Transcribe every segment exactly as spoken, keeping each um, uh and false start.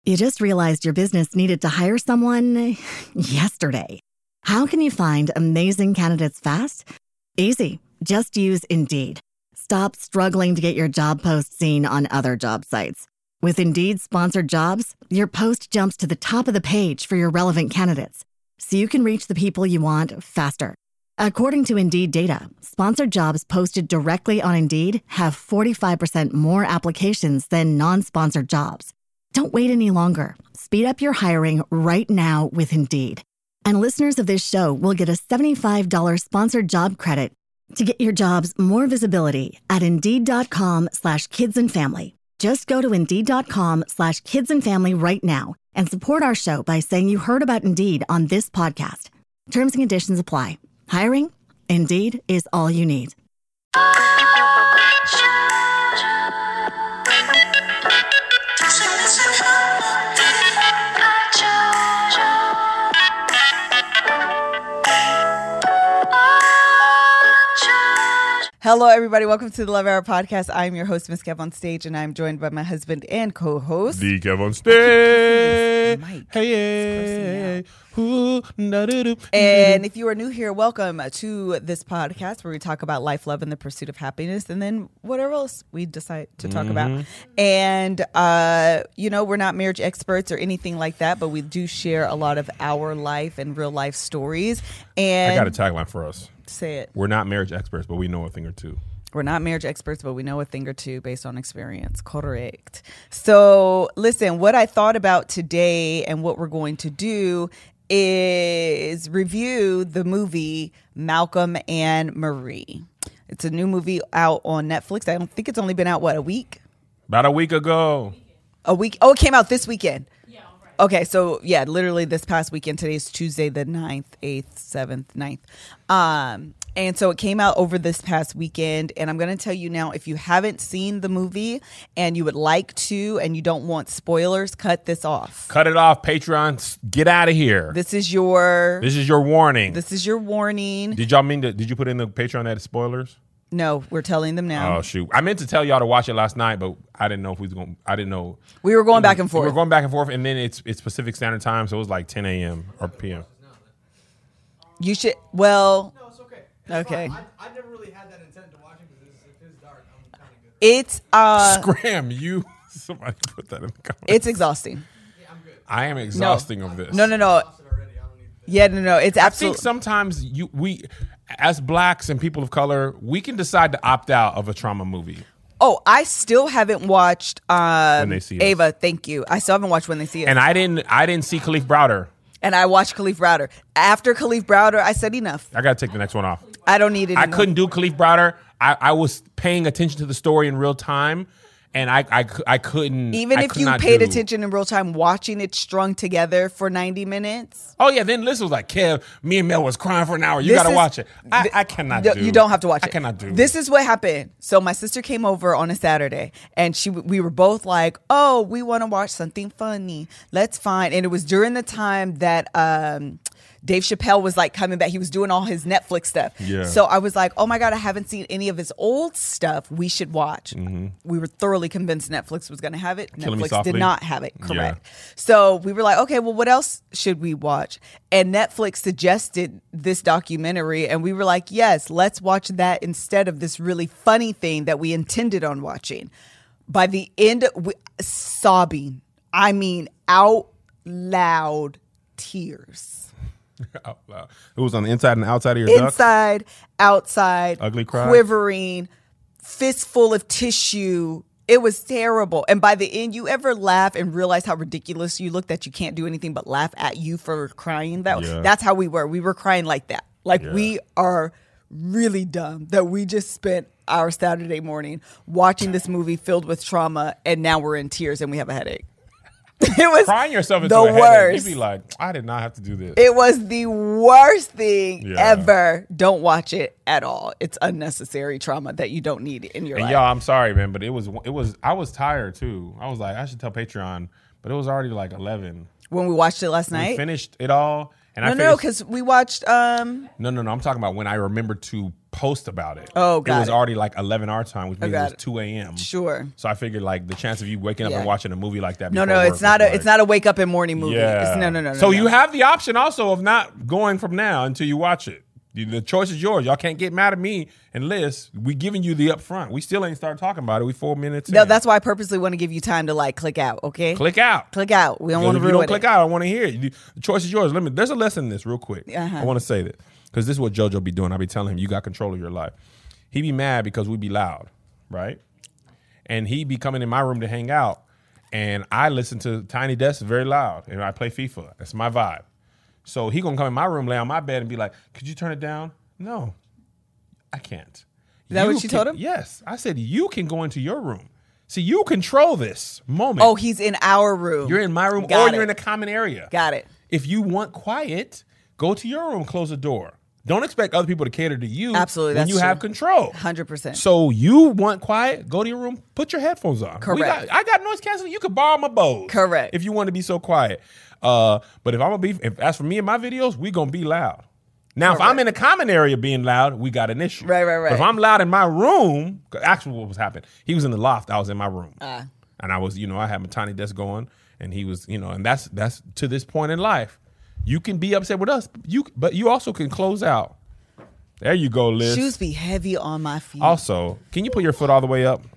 You just realized your business needed to hire someone yesterday. How can you find amazing candidates fast? Easy. Just use Indeed. Stop struggling to get your job post seen on other job sites. With Indeed sponsored jobs, your post jumps to the top of the page for your relevant candidates, so you can reach the people you want faster. According to Indeed data, sponsored jobs posted directly on Indeed have forty-five percent more applications than non-sponsored jobs. Don't wait any longer. Speed up your hiring right now with Indeed. And listeners of this show will get a seventy-five dollars sponsored job credit to get your jobs more visibility at Indeed.com slash kids and family. Just go to Indeed.com slash kids and family right now and support our show by saying you heard about Indeed on this podcast. Terms and conditions apply. Hiring? Indeed is all you need. Hello, everybody. Welcome to the Love Hour podcast. I'm your host, Miss Kev on Stage, and I'm joined by my husband and co-host, The Kev on Stage. Mike. Hey, ooh, and if you are new here, welcome to this podcast where we talk about life, love, and the pursuit of happiness, and then whatever else we decide to talk mm-hmm. about. And, uh, you know, we're not marriage experts or anything like that, but we do share a lot of our life and real life stories. And I got a tagline for us. Say it. We're not marriage experts, but we know a thing or two. We're not marriage experts, but we know a thing or two based on experience. Correct. So listen, what I thought about today and what we're going to do is review the movie Malcolm and Marie. It's a new movie out on Netflix. I don't think it's only been out, what, a week? About a week ago. A week? Oh, it came out this weekend. Okay, so yeah, literally this past weekend. Today's Tuesday the ninth, eighth, seventh, ninth. Um, and so it came out over this past weekend. And I'm going to tell you now, if you haven't seen the movie and you would like to and you don't want spoilers, cut this off. Cut it off, Patreon. Get out of here. This is your... This is your warning. This is your warning. Did y'all mean to... Did you put in the Patreon that spoilers? No, we're telling them now. Oh, shoot. I meant to tell y'all to watch it last night, but I didn't know if we was going I didn't know. We were going back and forth. We were going back and forth, and then it's it's Pacific Standard Time, so it was like ten a.m. or p m. You should, well. No, it's okay. It's okay. I, I never really had that intent to watch it because if it's dark, I'm kind of good. It's, uh. Scram, you. Somebody put that in the comments. It's exhausting. Yeah, I'm good. I am exhausting no. of this. No, no, no. Yeah, no, no. It's absolutely. I think sometimes you we, as blacks and people of color, we can decide to opt out of a trauma movie. Oh, I still haven't watched um, When They See Us. Ava. Thank you. I still haven't watched When They See Us. And I didn't. I didn't see Khalif Browder. And I watched Khalif Browder. After Khalif Browder, I said enough. I got to take the next one off. I don't need it. I couldn't do Khalif Browder. I, I was paying attention to the story in real time. And I, I, I couldn't. Even I if could you not paid do. attention in real time, watching it strung together for ninety minutes. Oh, yeah. Then Liz was like, Kev, me and Mel was crying for an hour. You got to watch it. I, I cannot th- do You don't have to watch I it. I cannot do This is what happened. So my sister came over on a Saturday, and she we were both like, oh, we want to watch something funny. Let's find. And it was during the time that um, Dave Chappelle was like coming back. He was doing all his Netflix stuff. Yeah. So I was like, oh my God, I haven't seen any of his old stuff. We should watch. Mm-hmm. We were thoroughly convinced Netflix was going to have it. Killing Me Netflix Softly? did not have it. Correct. Yeah. So we were like, okay, well, what else should we watch? And Netflix suggested this documentary. And we were like, yes, let's watch that instead of this really funny thing that we intended on watching. By the end, we, sobbing. I mean, out loud tears. Out loud. It was on the inside and the outside of your ducts? Inside, outside, Ugly cry? quivering, fistful of tissue. It was terrible. And by the end, you ever laugh and realize how ridiculous you look that you can't do anything but laugh at you for crying? That Yeah. That's how we were. We were crying like that. Like Yeah. we are really dumb that we just spent our Saturday morning watching this movie filled with trauma, and now we're in tears and we have a headache. It was Crying yourself into the a headache. worst. You'd be like, I did not have to do this. It was the worst thing Yeah. ever. Don't watch it at all. It's unnecessary trauma that you don't need in your And life. y'all, I'm sorry, man, but it was it was I was tired too. I was like, I should tell Patreon, but it was already like eleven. When we watched it last We night? finished it all, and No, I no, finished, because we watched. Um, no, no, no. I'm talking about when I remembered to post about it. Oh, It got was it. already like eleven our time, which means it got was it. two a.m. Sure. So I figured like the chance of you waking up Yeah. and watching a movie like that. No, before no, work it's not was a like- it's not a wake up and morning movie. Yeah. It's, no, no, no, no. So no. you have the option also of not going from now until you watch it. You- The choice is yours. Y'all can't get mad at me and Liz. We giving you the upfront. We still ain't started talking about it. We four minutes No, in. that's why I purposely want to give you time to like click out. Okay. Click out. Click out. We don't Because want to if you ruin don't click it. out, I want to hear it. You- The choice is yours. Let me. There's a lesson in this real quick. Uh-huh. I want to say this because this is what JoJo be doing. I be telling him you got control of your life. He be mad because we be loud, right? And he be coming in my room to hang out, and I listen to Tiny Desk very loud, and I play FIFA. That's my vibe. So he gonna come in my room, lay on my bed, and be like, "Could you turn it down?" No, I can't. Is that what you can- told him? Yes, I said you can go into your room. See, you control this moment. Oh, he's in our room. You're in my room, Got or you're it. in a common area. Got it. If you want quiet, go to your room, close the door. Don't expect other people to cater to you. Absolutely, when that's you have true. control. one hundred percent. So you want quiet? Go to your room. Put your headphones on. We Correct. got- I got noise canceling. You could borrow my Bose. Correct. If you want to be so quiet. Uh, but if I'm gonna be, if as for me and my videos, we gonna be loud. Now, if I'm in a common area being loud, we got an issue. Right, right, right. But if I'm loud in my room, 'cause actually, what was happening? He was in the loft. I was in my room, Ah. and I was, you know, I had my Tiny Desk going, and he was, you know, and that's that's to this point in life. You can be upset with us, you, but you also can close out. There you go, Liz. Shoes be heavy on my feet. Also, can you put your foot all the way up?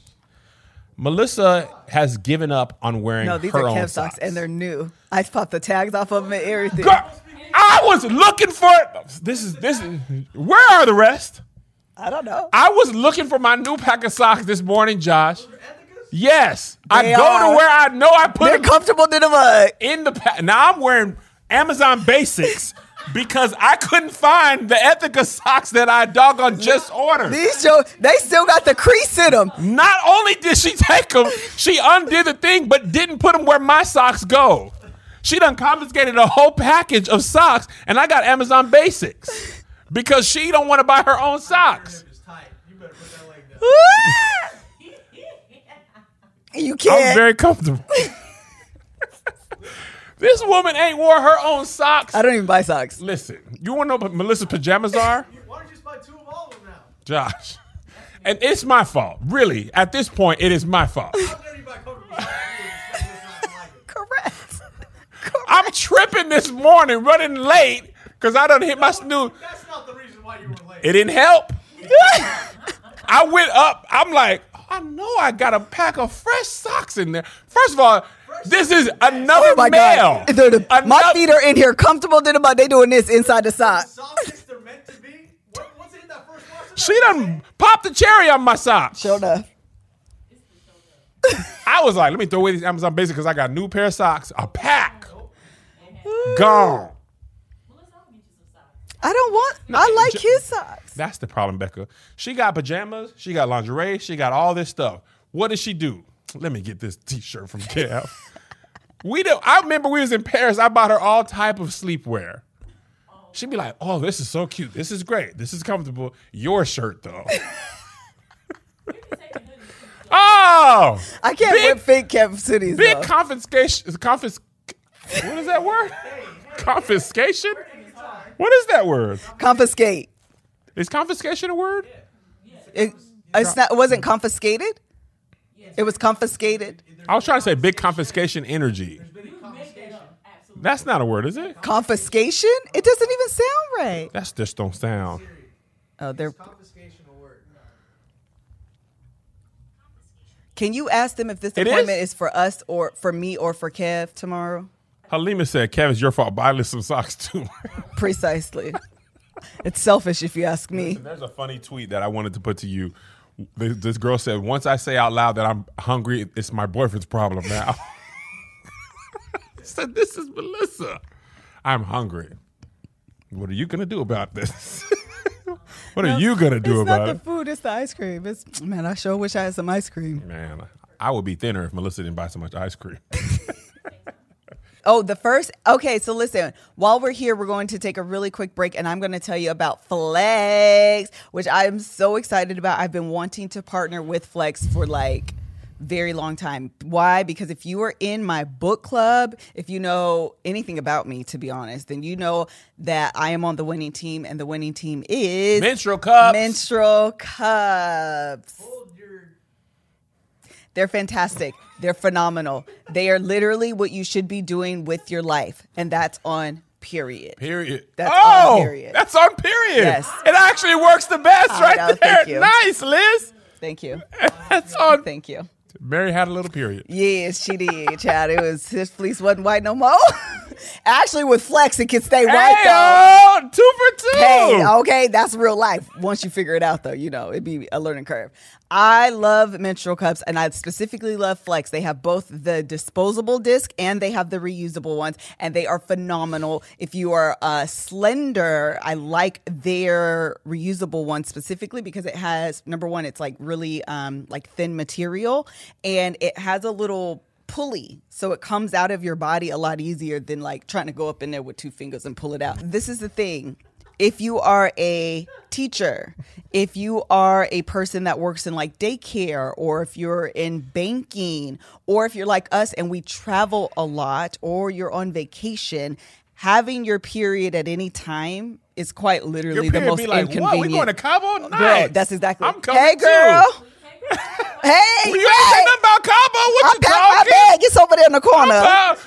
Melissa has given up on wearing no, these her are own Kev socks. socks, and they're new. I popped the tags off of them and everything. Girl, I was looking for this is this is where are the rest? I don't know. I was looking for my new pack of socks this morning, Josh. Yes, I They go are. to where I know I put They're them comfortable to the mud. in the pack. Now I'm wearing Amazon Basics because I couldn't find the Ethica socks that I doggone just ordered. These show, they still got the crease in them. Not only did she take them, she undid the thing, but didn't put them where my socks go. She done confiscated a whole package of socks, and I got Amazon Basics because she don't want to buy her own socks. It's tight. You better put that leg down. You I'm can't. very comfortable. This woman ain't wore her own socks. I don't even buy socks. Listen, you want to know what Melissa's pajamas are? Why don't you just buy two of all of them now? Josh. And it's my fault. Really, at this point, it is my fault. How dare you buy comfortable socks? It's not like it. Correct. I'm tripping this morning, running late, because I done hit my snooze. That's not the reason why you were late. It didn't help. I went up. I'm like, I know I got a pack of fresh socks in there. First of all, this is another Oh my male. God. They're the- my Another- feet are in here comfortable to the mud. They doing this inside the sock. Sausage they're meant to be. What, what's in that first wash? She done popped the cherry on my socks. Show enough. I was like, let me throw away these Amazon Basics because I got a new pair of socks. A pack. Gone. I don't want. I like j- his socks. That's the problem, Becca. She got pajamas. She got lingerie. She got all this stuff. What does she do? Let me get this T-shirt from Kev. we do. I remember we was in Paris. I bought her all type of sleepwear. She'd be like, "Oh, this is so cute. This is great. This is comfortable. Your shirt, though." Oh, I can't big, wear fake Kev cities big though. confiscation. Confis. What is that word? Confiscation. What is that word? Confiscate. Is confiscation a word? It, it's not. It wasn't confiscated. It was confiscated. I was trying to say big confiscation energy. That's not a word, is it? Confiscation. It doesn't even sound right. That's just don't sound. Oh, they're. Confiscation will work. Can you ask them if this It appointment is? is for us or for me or for Kev tomorrow? Halima said, "Kev, it's your fault. Buy Liz some socks too." Precisely. It's selfish if you ask me. There's a funny tweet that I wanted to put to you. This, this girl said, "Once I say out loud that I'm hungry, it's my boyfriend's problem now." So this is Melissa. I'm hungry. What are you gonna do about this? What are you gonna do It's about not it? the food, it's the ice cream. It's man, I sure wish I had some ice cream. Man, I would be thinner if Melissa didn't buy so much ice cream. Oh, the first. Okay, so listen, while we're here, we're going to take a really quick break and I'm going to tell you about Flex, which I'm so excited about. I've been wanting to partner with Flex for like very long time. Why? Because if you are in my book club, if you know anything about me, to be honest, then you know that I am on the winning team, and the winning team is Menstrual cups. Menstrual cups. Hold your They're fantastic. They're phenomenal. They are literally what you should be doing with your life, and that's on period. Period. That's oh, on period. That's on period. Yes. It actually works the best I right know, there. thank you. Nice, Liz. Thank you. That's on. Thank you. Mary had a little period. Yes, she did, child. It was his fleece wasn't white no more. Actually, with Flex, it can stay white Hey, though. oh, two for two. Hey, okay, that's real life. Once you figure it out, though, you know, it'd be a learning curve. I love menstrual cups, and I specifically love Flex. They have both the disposable disc and they have the reusable ones, and they are phenomenal. If you are uh, slender, I like their reusable one specifically because it has, number one, it's like really um, like thin material, and it has a little pulley, so it comes out of your body a lot easier than like trying to go up in there with two fingers and pull it out. This is the thing. If you are a teacher, if you are a person that works in like daycare, or if you're in banking, or if you're like us and we travel a lot, or you're on vacation, having your period at any time is quite literally Your the period most be like, inconvenient. what? We going to Cabo? Nice. Girl, that's exactly. I'm coming Hey, girl. too. Hey, You ain't say nothing about Cabo. What I'm you packing my talking bag. It's over there in the corner. about?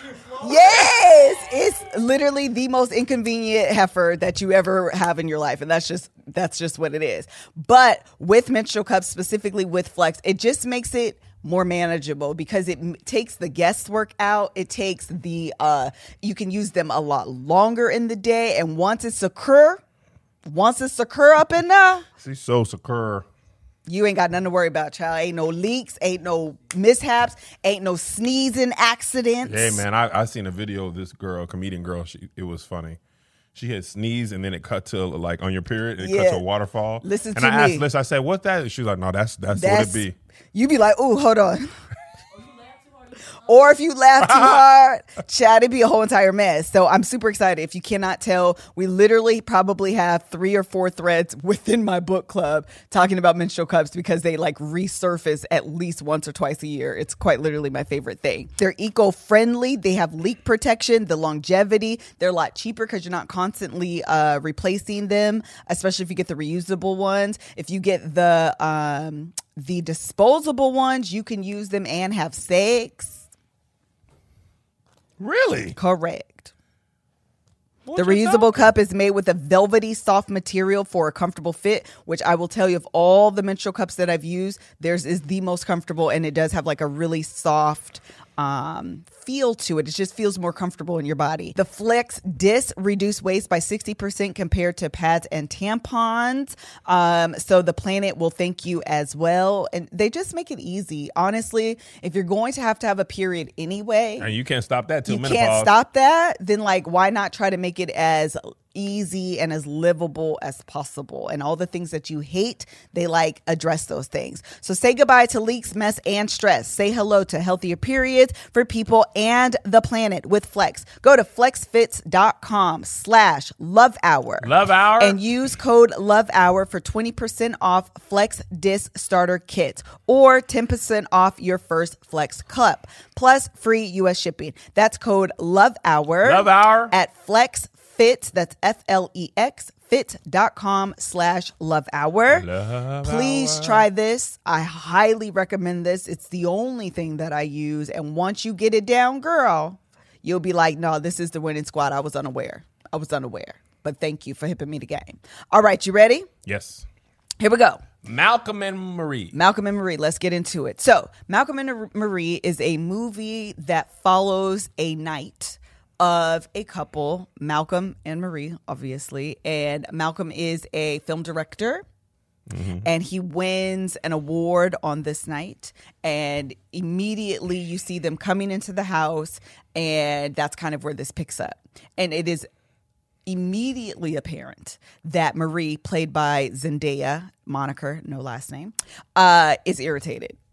Yes, it's literally the most inconvenient heifer that you ever have in your life, and that's just that's just what it is. But with menstrual cups, specifically with Flex, it just makes it more manageable because it m- takes the guesswork out. It takes the uh, you can use them a lot longer in the day, and once it's secure, once it's secure up in there, She's so secure. you ain't got nothing to worry about, child. Ain't no leaks, ain't no mishaps, ain't no sneezing accidents. Hey, man, I, I seen a video of this girl, comedian girl. She It was funny. She had sneezed, and then it cut to, like, on your period, and it cut Yeah. to a waterfall. Listen and to I me. asked Liz, I said, what's that? She was like, no, that's that's, That's, what it be. You be like, ooh, hold on. Or if you laugh too hard, chat, it'd be a whole entire mess. So I'm super excited. If you cannot tell, we literally probably have three or four threads within my book club talking about menstrual cups because they like resurface at least once or twice a year. It's quite literally my favorite thing. They're eco-friendly. They have leak protection, the longevity. They're a lot cheaper because you're not constantly uh, replacing them, especially if you get the reusable ones. If you get the um, the disposable ones, you can use them and have sex. Really? Correct. What The you reusable talking? cup is made with a velvety, soft material for a comfortable fit, which I will tell you of all the menstrual cups that I've used, theirs is the most comfortable, and it does have like a really soft um, feel to it. It just feels more comfortable in your body. The Flex Disc reduce waste by sixty percent compared to pads and tampons. Um, so the planet will thank you as well. And they just make it easy. Honestly, if you're going to have to have a period anyway, And you can't stop that till you menopause. can't stop that, then like why not try to make it as easy and as livable as possible? And all the things that you hate, they like address those things. So say goodbye to leaks, mess, and stress. Say hello to healthier periods for people and the planet with Flex. Go to flexfits.com slash love hour. Love hour? And use code love hour for twenty percent off Flex Disc Starter Kits or ten percent off your first Flex Cup plus free U S shipping. That's code love hour. Love hour? At Flex Fit, that's F L E X, fit.com slash love hour. Love Please hour. try this. I highly recommend this. It's the only thing that I use. And once you get it down, girl, you'll be like, no, this is the winning squad. I was unaware. I was unaware. But thank you for hipping me the game. All right, you ready? Yes. Here we go. Malcolm and Marie. Malcolm and Marie, let's get into it. So, Malcolm and Marie is a movie that follows a night of a couple, Malcolm and Marie, obviously. And Malcolm is a film director. Mm-hmm. And he wins an award on this night. And immediately you see them coming into the house. And that's kind of where this picks up. And it is immediately apparent that Marie, played by Zendaya, moniker, no last name, uh, is irritated.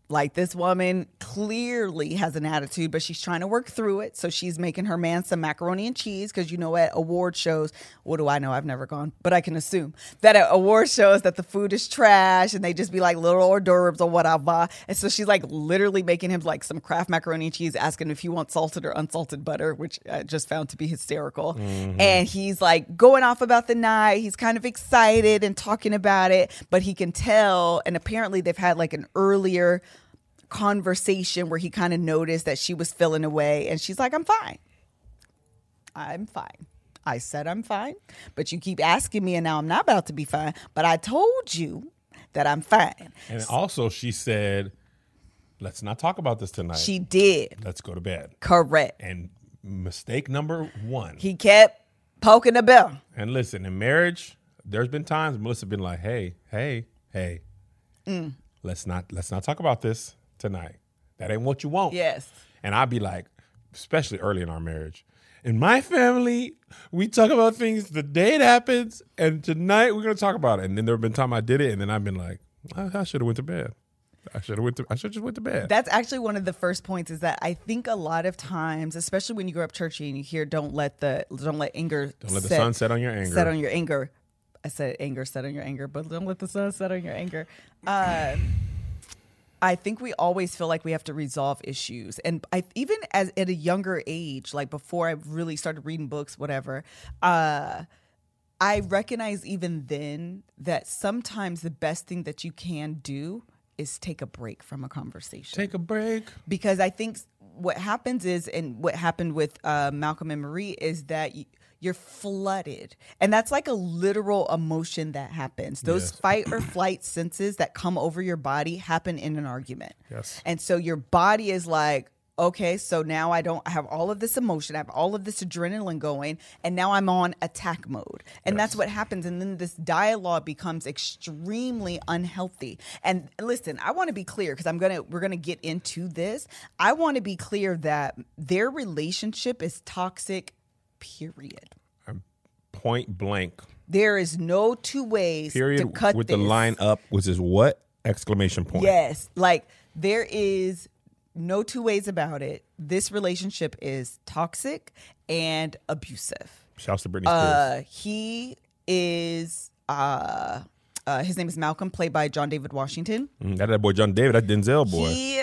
Like, this woman clearly has an attitude, but she's trying to work through it. So she's making her man some macaroni and cheese because, you know, at award shows, what do I know? I've never gone, but I can assume that at award shows that the food is trash and they just be like little hors d'oeuvres or whatever. And so she's like literally making him like some Kraft macaroni and cheese, asking him if he wants salted or unsalted butter, which I just found to be hysterical. Mm-hmm. And he's like going off about the night. He's kind of excited and talking about it, but he can tell. And apparently they've had like an earlier conversation where he kind of noticed that she was feeling away, and she's like, I'm fine. I'm fine. I said I'm fine, but you keep asking me, and now I'm not about to be fine. But I told you that I'm fine. And also she said, let's not talk about this tonight. She did. Let's go to bed. Correct. And mistake number one. He kept poking the bell. And listen, in marriage, there's been times Melissa been like, hey, hey, hey, mm. let's not let's not talk about this tonight. That ain't what you want. Yes. And I'd be like, especially early in our marriage, in my family, we talk about things the day it happens, and tonight we're gonna talk about it. And then there have been times I did it, and then I've been like, I, I should have went to bed. I should have went to. I should just went to bed. That's actually one of the first points. Is that I think a lot of times, especially when you grow up churchy and you hear, "Don't let the don't let anger don't let set, the sun set on your anger." Set on your anger. I said anger set on your anger, but don't let the sun set on your anger. Uh, I think we always feel like we have to resolve issues. And I even as at a younger age, like before I really started reading books, whatever, uh, I recognize even then that sometimes the best thing that you can do is take a break from a conversation. Take a break. Because I think what happens is, and what happened with uh, Malcolm and Marie is that you, you're flooded. And that's like a literal emotion that happens. Those Yes. fight or flight senses that come over your body happen in an argument. Yes. And so your body is like, okay, so now I don't have all of this emotion. I have all of this adrenaline going, and now I'm on attack mode. And Yes. that's what happens. And then this dialogue becomes extremely unhealthy. And listen, I want to be clear because I'm going to, we're going to get into this. I want to be clear that their relationship is toxic, period. Point blank. There is no two ways Period. to cut with this. the line up, which is what? Exclamation point. Yes. Like there is no two ways about it. This relationship is toxic and abusive. Shouts to Britney Spears. Uh, he is, uh, uh, his name is Malcolm, played by John David Washington. Mm, that that boy John David, that Denzel boy. He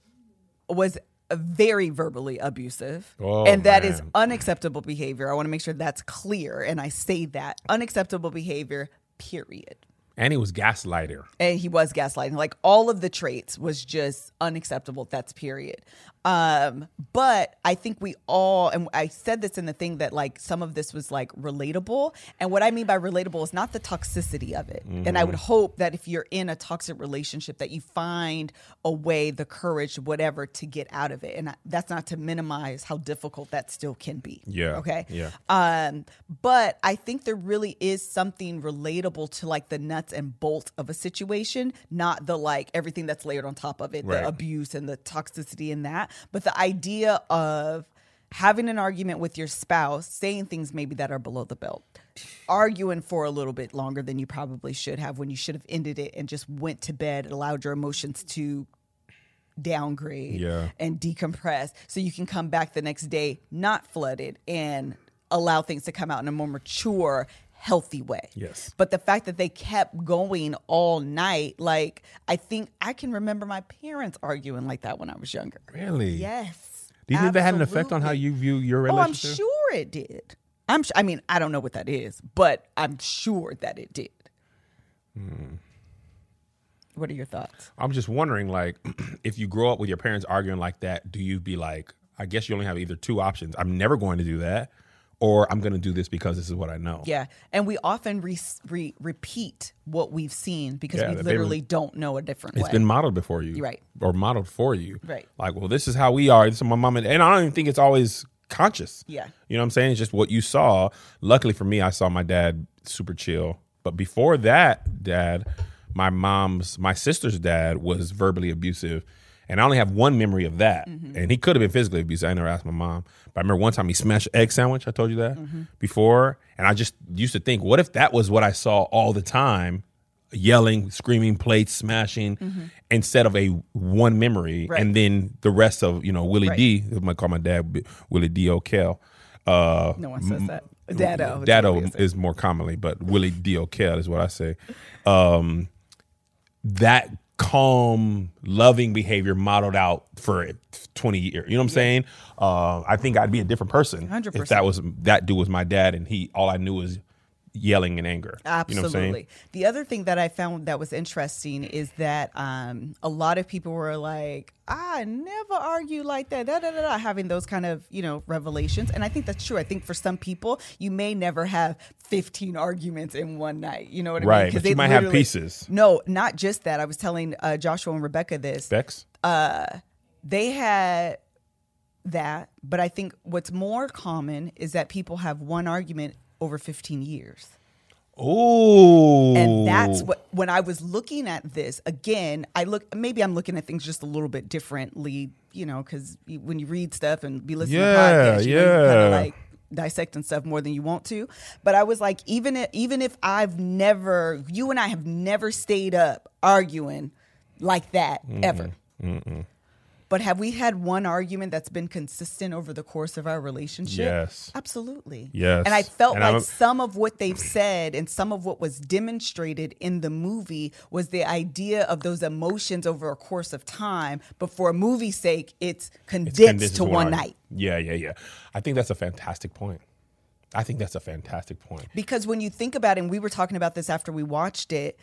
was very verbally abusive. Oh, and that is man. unacceptable behavior. I want to make sure that's clear. And I say that. Unacceptable behavior, period. And he was gaslighter. And he was gaslighting. Like all of the traits was just unacceptable. That's period. Um, but I think we all, and I said this in the thing that like some of this was like relatable. And what I mean by relatable is not the toxicity of it. Mm-hmm. And I would hope that if you're in a toxic relationship that you find a way, the courage, whatever, to get out of it. And I, that's not to minimize how difficult that still can be. Yeah. Okay. Yeah. Um, but I think there really is something relatable to like the nuts and bolts of a situation, not the like everything that's layered on top of it, Right. the abuse and the toxicity in that, but the idea of having an argument with your spouse, saying things maybe that are below the belt, arguing for a little bit longer than you probably should have when you should have ended it and just went to bed, allowed your emotions to downgrade Yeah. and decompress so you can come back the next day not flooded and allow things to come out in a more mature, healthy way. Yes. But the fact that they kept going all night, like I think I can remember my parents arguing like that when I was younger. Really? Yes. Do you think that had an effect on how Absolutely. you view your Oh, I'm relationship? sure it did. I'm. Sh- I mean, I don't know what that is, but I'm sure that it did. Hmm. What are your thoughts? I'm just wondering, like, if you grow up with your parents arguing like that, do you be like, I guess you only have either two options. I'm never going to do that, or I'm going to do this because this is what I know. Yeah, and we often re- re- repeat what we've seen because Yeah, we that literally baby- don't know a different It's way. been modeled before you. Right. Or modeled for you. Right. Like, well, this is how we are. This is my mom. And, and I don't even think it's always conscious. Yeah. You know what I'm saying? It's just what you saw. Luckily for me, I saw my dad super chill. But before that, dad, my mom's, my sister's dad was verbally abusive. And I only have one memory of that. Mm-hmm. And he could have been physically abusive. I never asked my mom. But I remember one time he smashed an egg sandwich. I told you that mm-hmm. before. And I just used to think, what if that was what I saw all the time? yelling, screaming, plates smashing, mm-hmm. instead of a one memory, right. and then the rest of you know Willie right. D. I might call my dad Willie D. O'Kell. Uh, no one says that. Dado. Dado is more commonly, but Willie D. O'Kell is what I say. Um, that calm, loving behavior modeled out for twenty years. You know what I'm yeah. saying? Uh, I think I'd be a different person one hundred percent if that was that dude was my dad, and he all I knew was yelling in anger. Absolutely. You know what I'm saying? The other thing that I found that was interesting is that um, a lot of people were like, I never argue like that, da, da, da, da, having those kind of, you know, revelations. And I think that's true. I think for some people, you may never have fifteen arguments in one night. You know what I right, mean? Right, but you might have pieces. No, not just that. I was telling uh, Joshua and Rebecca this. Bex? Uh, they had that, but I think what's more common is that people have one argument over fifteen years. Oh, and that's what, when I was looking at this again, I look, maybe I'm looking at things just a little bit differently, you know, because when you read stuff and be listening yeah, to podcasts, you yeah. know, you kind of like dissecting stuff more than you want to. But I was like, even if, even if I've never, you and I have never stayed up arguing like that mm-mm, ever. Mm-mm. But have we had one argument that's been consistent over the course of our relationship? Yes. Absolutely. Yes. And I felt and like I'm... some of what they've said and some of what was demonstrated in the movie was the idea of those emotions over a course of time. But for a movie's sake, it's condensed, it's condensed to one, one night. Yeah, yeah, yeah. I think that's a fantastic point. I think that's a fantastic point. Because when you think about it, and we were talking about this after we watched it,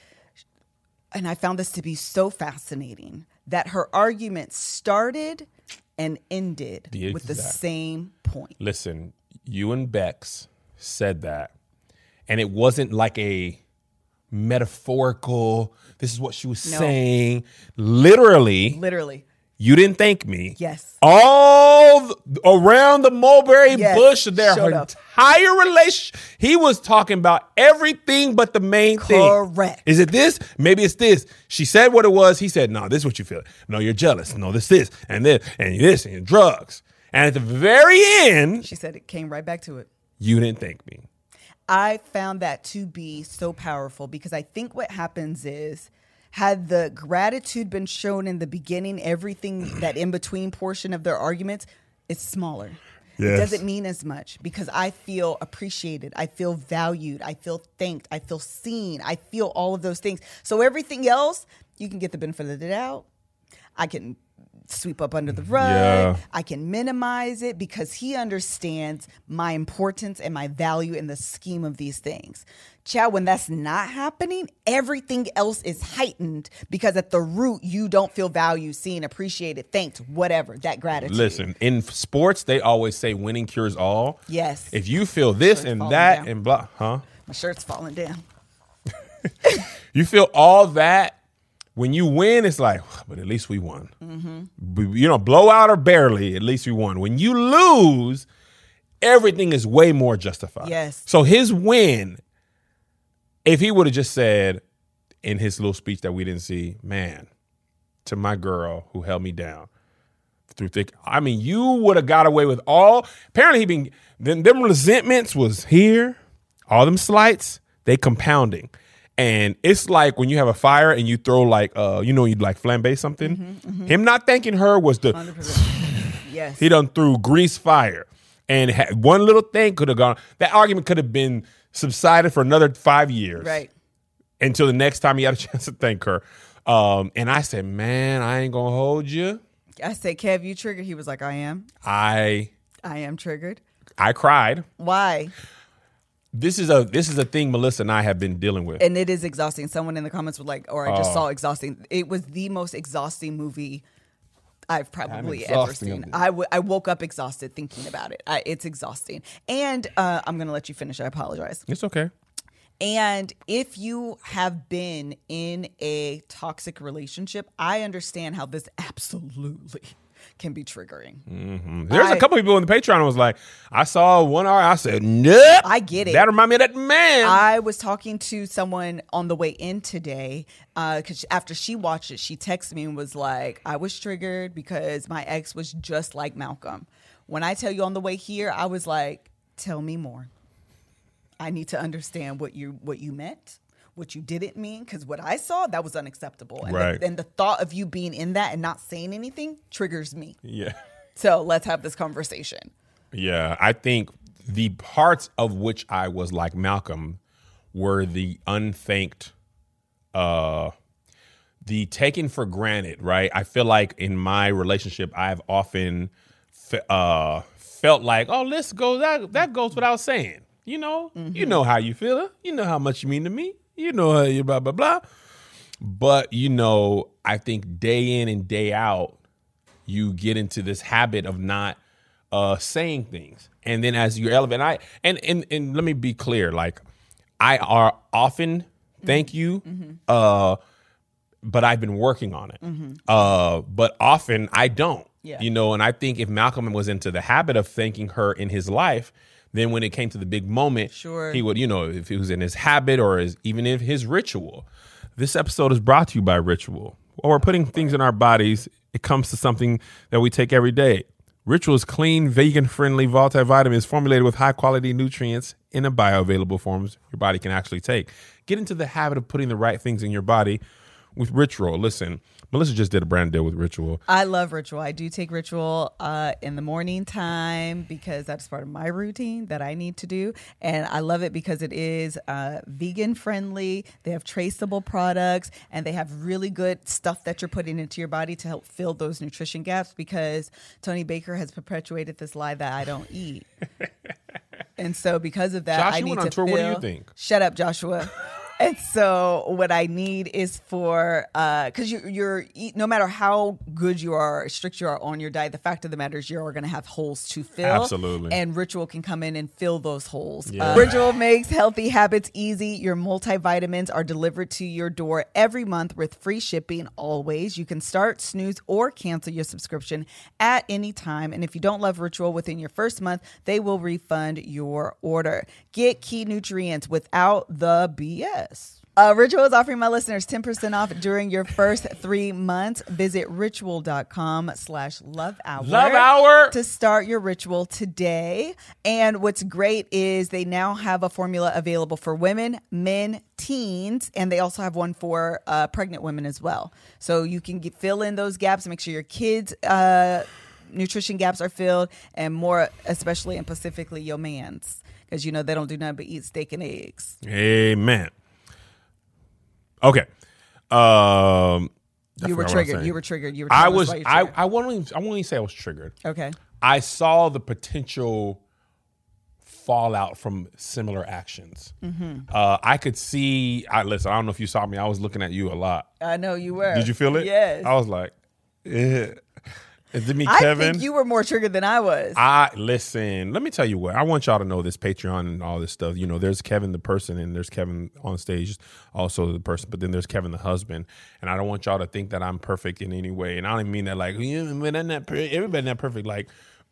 and I found this to be so fascinating, that her argument started and ended the with the same point. Listen, you and Bex said that, and it wasn't like a metaphorical, this is what she was no. saying. Literally. Literally. You didn't thank me. Yes. All th- around the mulberry yes. bush, their Showed entire relationship, he was talking about everything but the main Correct. thing. Correct. Is it this? Maybe it's this. She said what it was. He said, no, this is what you feel. No, you're jealous. No, this, this, and this, and this, and drugs. And at the very end, she said it came right back to it. You didn't thank me. I found that to be so powerful because I think what happens is, had the gratitude been shown in the beginning, everything that in between portion of their arguments is smaller. Yes. It doesn't mean as much because I feel appreciated. I feel valued. I feel thanked. I feel seen. I feel all of those things. So everything else, you can get the benefit of the doubt. I can sweep up under the rug. Yeah. I can minimize it because he understands my importance and my value in the scheme of these things. Chad, when that's not happening, everything else is heightened because at the root, you don't feel valued, seen, appreciated, thanked, whatever, that gratitude. Listen, in sports, they always say winning cures all. Yes. If you feel this and that down. and blah, huh? My shirt's falling down. You feel all that. When you win, it's like, but at least we won. Mm-hmm. You know, blowout or barely, at least we won. When you lose, everything is way more justified. Yes. So his win, if he would have just said in his little speech that we didn't see, man, to my girl who held me down through thick, I mean, you would have got away with all. Apparently, he been them, them resentments was here, all them slights, they compounding. And it's like when you have a fire and you throw like, uh, you know, you'd like flambe something. Mm-hmm, mm-hmm. Him not thanking her was the, one hundred percent. Yes. He done threw grease fire. And had one little thing could have gone, that argument could have been subsided for another five years. Right. Until the next time he had a chance to thank her. Um, and I said, man, I ain't going to hold you. I said, Kev, you triggered? He was like, I am. I. I am triggered. I cried. Why? This is a this is a thing Melissa and I have been dealing with. And it is exhausting. Someone in the comments was like, or I just uh, saw exhausting. It was the most exhausting movie I've probably ever seen. I, w- I woke up exhausted thinking about it. I, it's exhausting. And uh, I'm going to let you finish. I apologize. It's okay. And if you have been in a toxic relationship, I understand how this absolutely can be triggering. Mm-hmm. There's I, a couple people in the Patreon who was like, I saw one hour. I said, nope. I get it. That remind me of that man. I was talking to someone on the way in today because uh, after she watched it, she texted me and was like, I was triggered because my ex was just like Malcolm. When I tell you on the way here, I was like, tell me more. I need to understand what you what you meant, what you didn't mean, because what I saw, that was unacceptable. And, Right. the, and the thought of you being in that and not saying anything triggers me. Yeah. So let's have this conversation. Yeah. I think the parts of which I was like Malcolm were the unthanked, uh, the taken for granted, right? I feel like in my relationship, I've often fe- uh, felt like, oh, this goes, that, that goes without saying. You know, mm-hmm. you know how you feel. You know how much you mean to me. You know how you blah, blah, blah. But, you know, I think day in and day out, you get into this habit of not uh, saying things. And then as you elevate, I and, and and let me be clear, like I are often thank you, mm-hmm. uh, but I've been working on it. Mm-hmm. Uh, but often I don't. Yeah. You know, and I think if Malcolm was into the habit of thanking her in his life, then when it came to the big moment, sure. he would, you know, if he was in his habit or his, even in his ritual. This episode is brought to you by Ritual. While we're putting things in our bodies, it comes to something that we take every day. Ritual's clean, vegan-friendly multivitamin is formulated with high-quality nutrients in a bioavailable forms your body can actually take. Get into the habit of putting the right things in your body with Ritual. Listen, Melissa just did a brand deal with Ritual. I love Ritual. I do take Ritual uh, in the morning time because that's part of my routine that I need to do. And I love it because it is uh, vegan friendly. They have traceable products and they have really good stuff that you're putting into your body to help fill those nutrition gaps, because Tony Baker has perpetuated this lie that I don't eat. And so because of that, Josh, I you need went on to tour. fill. What do you think? Shut up, Joshua. And so what I need is for, uh, cause you, you're, no matter how good you are, strict you are on your diet, the fact of the matter is you're going to have holes to fill. Absolutely. And Ritual can come in and fill those holes. Yeah. Uh, Ritual makes healthy habits easy. Your multivitamins are delivered to your door every month with free shipping always. You can start, snooze, or cancel your subscription at any time. And if you don't love Ritual within your first month, they will refund your order. Get key nutrients without the B S. Uh, Ritual is offering my listeners ten percent off during your first three months. Visit ritual.com slash love hour. Love hour. To start your ritual today. And what's great is they now have a formula available for women, men, teens, and they also have one for uh, pregnant women as well. So you can get, fill in those gaps and make sure your kids' uh, nutrition gaps are filled, and more especially and specifically your man's. Because, you know, they don't do nothing but eat steak and eggs. Amen. Okay. Um, You were triggered. You were triggered. You were. I telling us was. why you're I. triggered. I won't. Even, I won't even say I was triggered. Okay. I saw the potential fallout from similar actions. Mm-hmm. Uh, I could see. I listen. I don't know if you saw me. I was looking at you a lot. I know you were. Did you feel it? Yes. I was like, eh. Is it me, I Kevin? think you were more triggered than I was. I listen. Let me tell you what. I want y'all to know this Patreon and all this stuff. You know, there's Kevin the person, and there's Kevin on stage, also the person. But then there's Kevin the husband, and I don't want y'all to think that I'm perfect in any way. And I don't even mean that like, yeah, man, not per- everybody not perfect. Like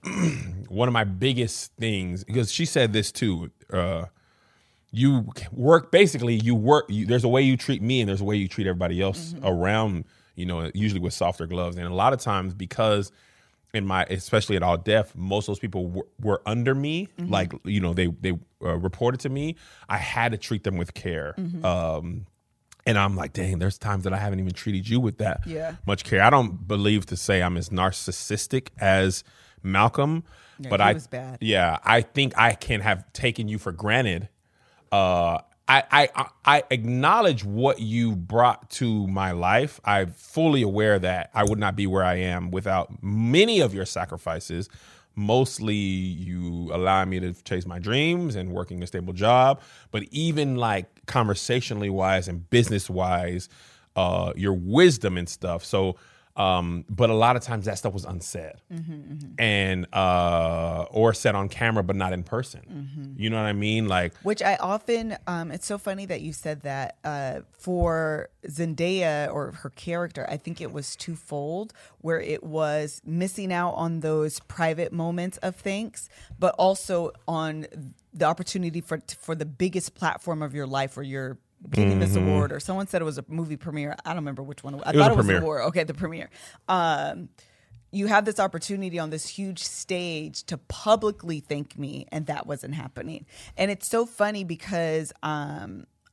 one of my biggest things, because she said this too. Uh, you work basically. You work. You, there's a way you treat me, and there's a way you treat everybody else mm-hmm. around. You know, usually with softer gloves. And a lot of times because in my, especially at All Def, most of those people were, were under me. Mm-hmm. Like, you know, they, they uh, reported to me. I had to treat them with care. Mm-hmm. Um, and I'm like, dang, there's times that I haven't even treated you with that yeah. much care. I don't believe to say I'm as narcissistic as Malcolm. Yeah, but he I, was bad. yeah, I think I can have taken you for granted. Uh, I, I I acknowledge what you brought to my life. I'm fully aware that I would not be where I am without many of your sacrifices, mostly you allowing me to chase my dreams and working a stable job. But even like conversationally wise and business wise, uh, your wisdom and stuff. So Um, but a lot of times that stuff was unsaid mm-hmm, mm-hmm. and uh, or said on camera, but not in person. Mm-hmm. You know what I mean? Like, which I often, um, it's so funny that you said that. Uh, for Zendaya or her character, I think it was twofold, where it was missing out on those private moments of thanks, but also on the opportunity for for the biggest platform of your life, where you're getting this Mm-hmm. award, or someone said it was a movie premiere. I don't remember which one. It was. I It was thought a it was premiere. an award. Okay, the premiere. Um, you have this opportunity on this huge stage to publicly thank me, and that wasn't happening. And it's so funny because um,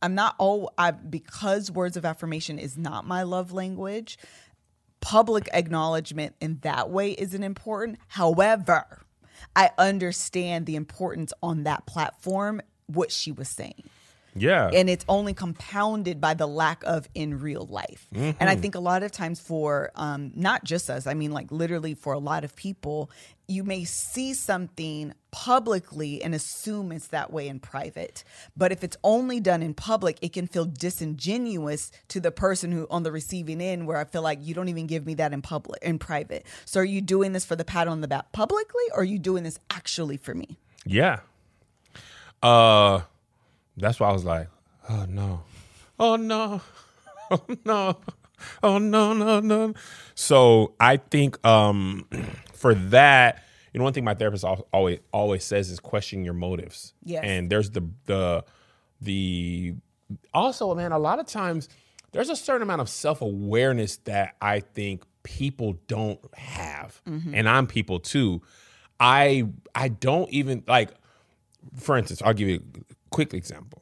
I'm not all I because words of affirmation is not my love language. Public acknowledgement in that way isn't important. However, I understand the importance on that platform, what she was saying. Yeah. And it's only compounded by the lack of in real life. Mm-hmm. And I think a lot of times for um, not just us, I mean, like literally for a lot of people, you may see something publicly and assume it's that way in private. But if it's only done in public, it can feel disingenuous to the person who on the receiving end, where I feel like you don't even give me that in public, in private. So are you doing this for the pat on the back publicly, or are you doing this actually for me? Yeah. Uh, that's why I was like, oh no, oh no, oh no, oh no, no, no. So I think um, for that, you know, one thing my therapist al- always always says is question your motives. Yes. And there's the the the also, man, a lot of times there's a certain amount of self-awareness that I think people don't have, mm-hmm. and I'm people too. I I don't even like. For instance, I'll give you a quick example.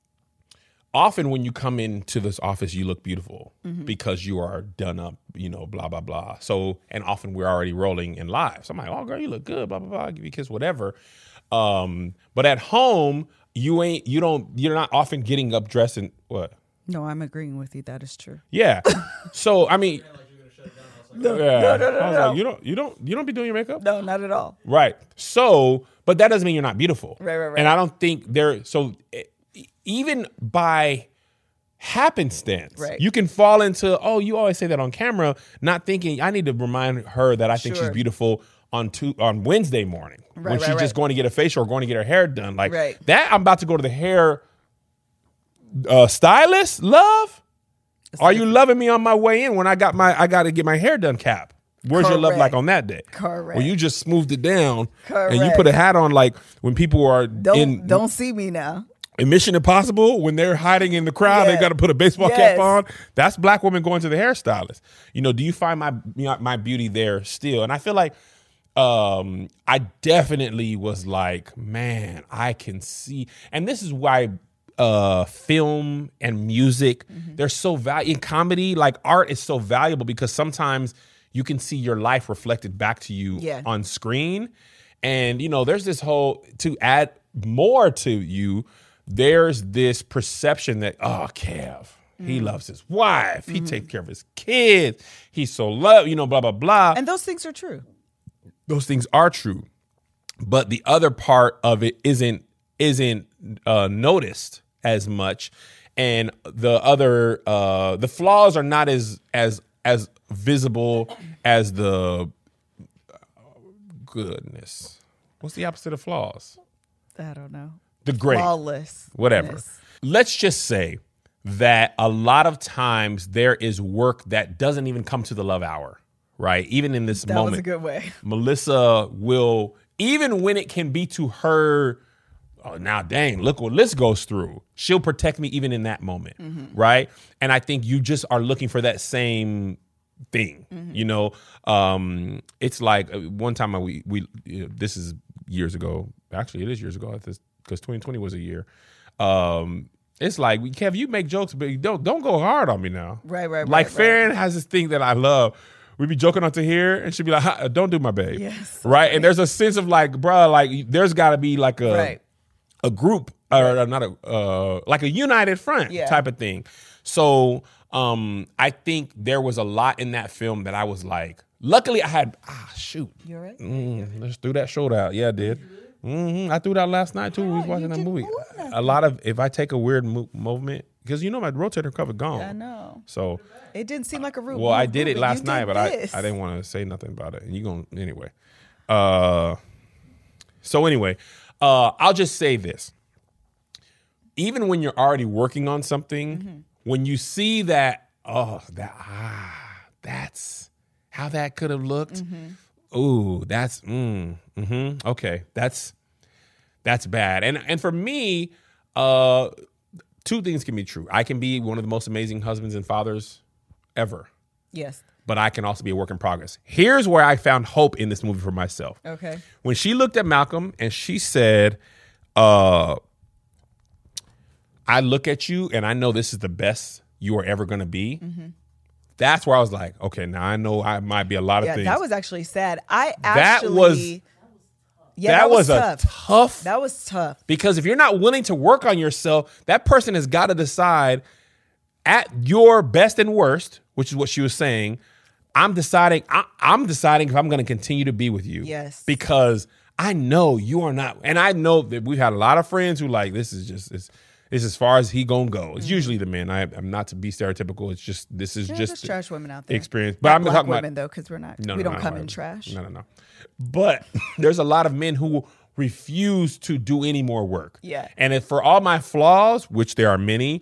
Often when you come into this office, you look beautiful mm-hmm. because you are done up, you know, blah, blah, blah. So, and often we're already rolling in live. So I'm like, oh, girl, you look good, blah, blah, blah. I'll give you a kiss, whatever. Um, but at home, you ain't, you don't, you're not often getting up dressed and what? No, I'm agreeing with you. That is true. Yeah. So, I mean, no, yeah. no, no, no, I was no. like, you don't, you don't, you don't be doing your makeup? No, not at all. Right. So, but that doesn't mean you're not beautiful. Right, right, right. And I don't think there, so even by happenstance, right. you can fall into, oh, you always say that on camera, not thinking, I need to remind her that I think Sure. she's beautiful on two, on Wednesday morning Right, when right, she's right. just going to get a facial or going to get her hair done. Like Right. that, I'm about to go to the hair uh, stylist, love. Are you loving me on my way in when I got my, I got to get my hair done cap? Where's your love Correct. like on that day? Correct. Well, you just smoothed it down and you Correct. put a hat on like when people are Don't in don't see me now. in Mission Impossible, when they're hiding in the crowd, Yeah. they got to put a baseball Yes. cap on. That's black women going to the hairstylist. You know, do you find my my beauty there still? And I feel like um, I definitely was like, man, I can see. And this is why uh, film and music, mm-hmm. they're so valuable. In comedy, like art is so valuable because sometimes you can see your life reflected back to you Yeah. on screen. And, you know, there's this whole, to add more to you, there's this perception that, oh, Kev, he loves his wife. He Mm-hmm. takes care of his kids. He's so love, you know, blah, blah, blah. And those things are true. Those things are true. But the other part of it isn't isn't uh, noticed as much. And the other, uh, the flaws are not as as as visible as the goodness. What's the opposite of flaws? I don't know. The great. Flawless. Whatever. Let's just say that a lot of times there is work that doesn't even come to the love hour, right? Even in this That moment. was a good way. Melissa will, even when it can be to her, oh, now dang, look what Liz goes through. She'll protect me even in that moment, mm-hmm. right? And I think you just are looking for that same thing, mm-hmm. you know? Um, it's like uh, one time I, we, we you know, this is years ago. Actually, it is years ago because twenty twenty was a year. Um, it's like, Kev, you make jokes, but you don't, don't go hard on me now. Right, right, Like right, Farron has this thing that I love. We be joking onto here, and she'd be like, "Ha, "Don't do my babe." Yes. Right. And there's a sense of like, bruh, like there's got to be like a Right. a group or right. not a uh, like a united front Yeah. type of thing. So um, I think there was a lot in that film that I was like, luckily I had ah shoot, You all right? mm, let's threw that shoulder out. Yeah, I did. Mm-hmm. I threw that last night too. we was Yeah, watching you that didn't movie. move nothing. A lot of if I take a weird mo- movement because you know my rotator cuff is gone. I know. So. It didn't seem like a root. Well, I move, did it but last you night, did but I, this. I didn't want to say nothing about it. And you going to, anyway. Uh, so anyway, uh, I'll just say this. Even when you're already working on something, mm-hmm. when you see that, oh, that, ah, that's how that could have looked. Mm-hmm. Ooh, that's, mm, mm-hmm. Okay, that's, that's bad. And, and for me, uh, two things can be true. I can be one of the most amazing husbands and fathers ever. Yes. But I can also be a work in progress. Here's where I found hope in this movie for myself. Okay. When she looked at Malcolm and she said, uh, I look at you and I know this is the best you are ever going to be. Mm-hmm. That's where I was like, okay, now I know I might be a lot of Yeah, things. that was actually sad. I That actually. was- yeah, that, that, was, was tough. a tough. That was tough. Because if you're not willing to work on yourself, that person has got to decide at your best and worst, which is what she was saying. I'm deciding. I, I'm deciding if I'm going to continue to be with you. Yes. Because I know you are not, and I know that we've had a lot of friends who like this is just this. This as far as he gonna go. It's mm-hmm. usually the men. I, I'm not to be stereotypical. It's just this is Yeah, just there's trash women out there. Experience, but Not I'm black talking women about though, because we're not. No, we no, don't no, come no, in trash. No, no, no. But there's a lot of men who refuse to do any more work. Yeah. And if for all my flaws, which there are many,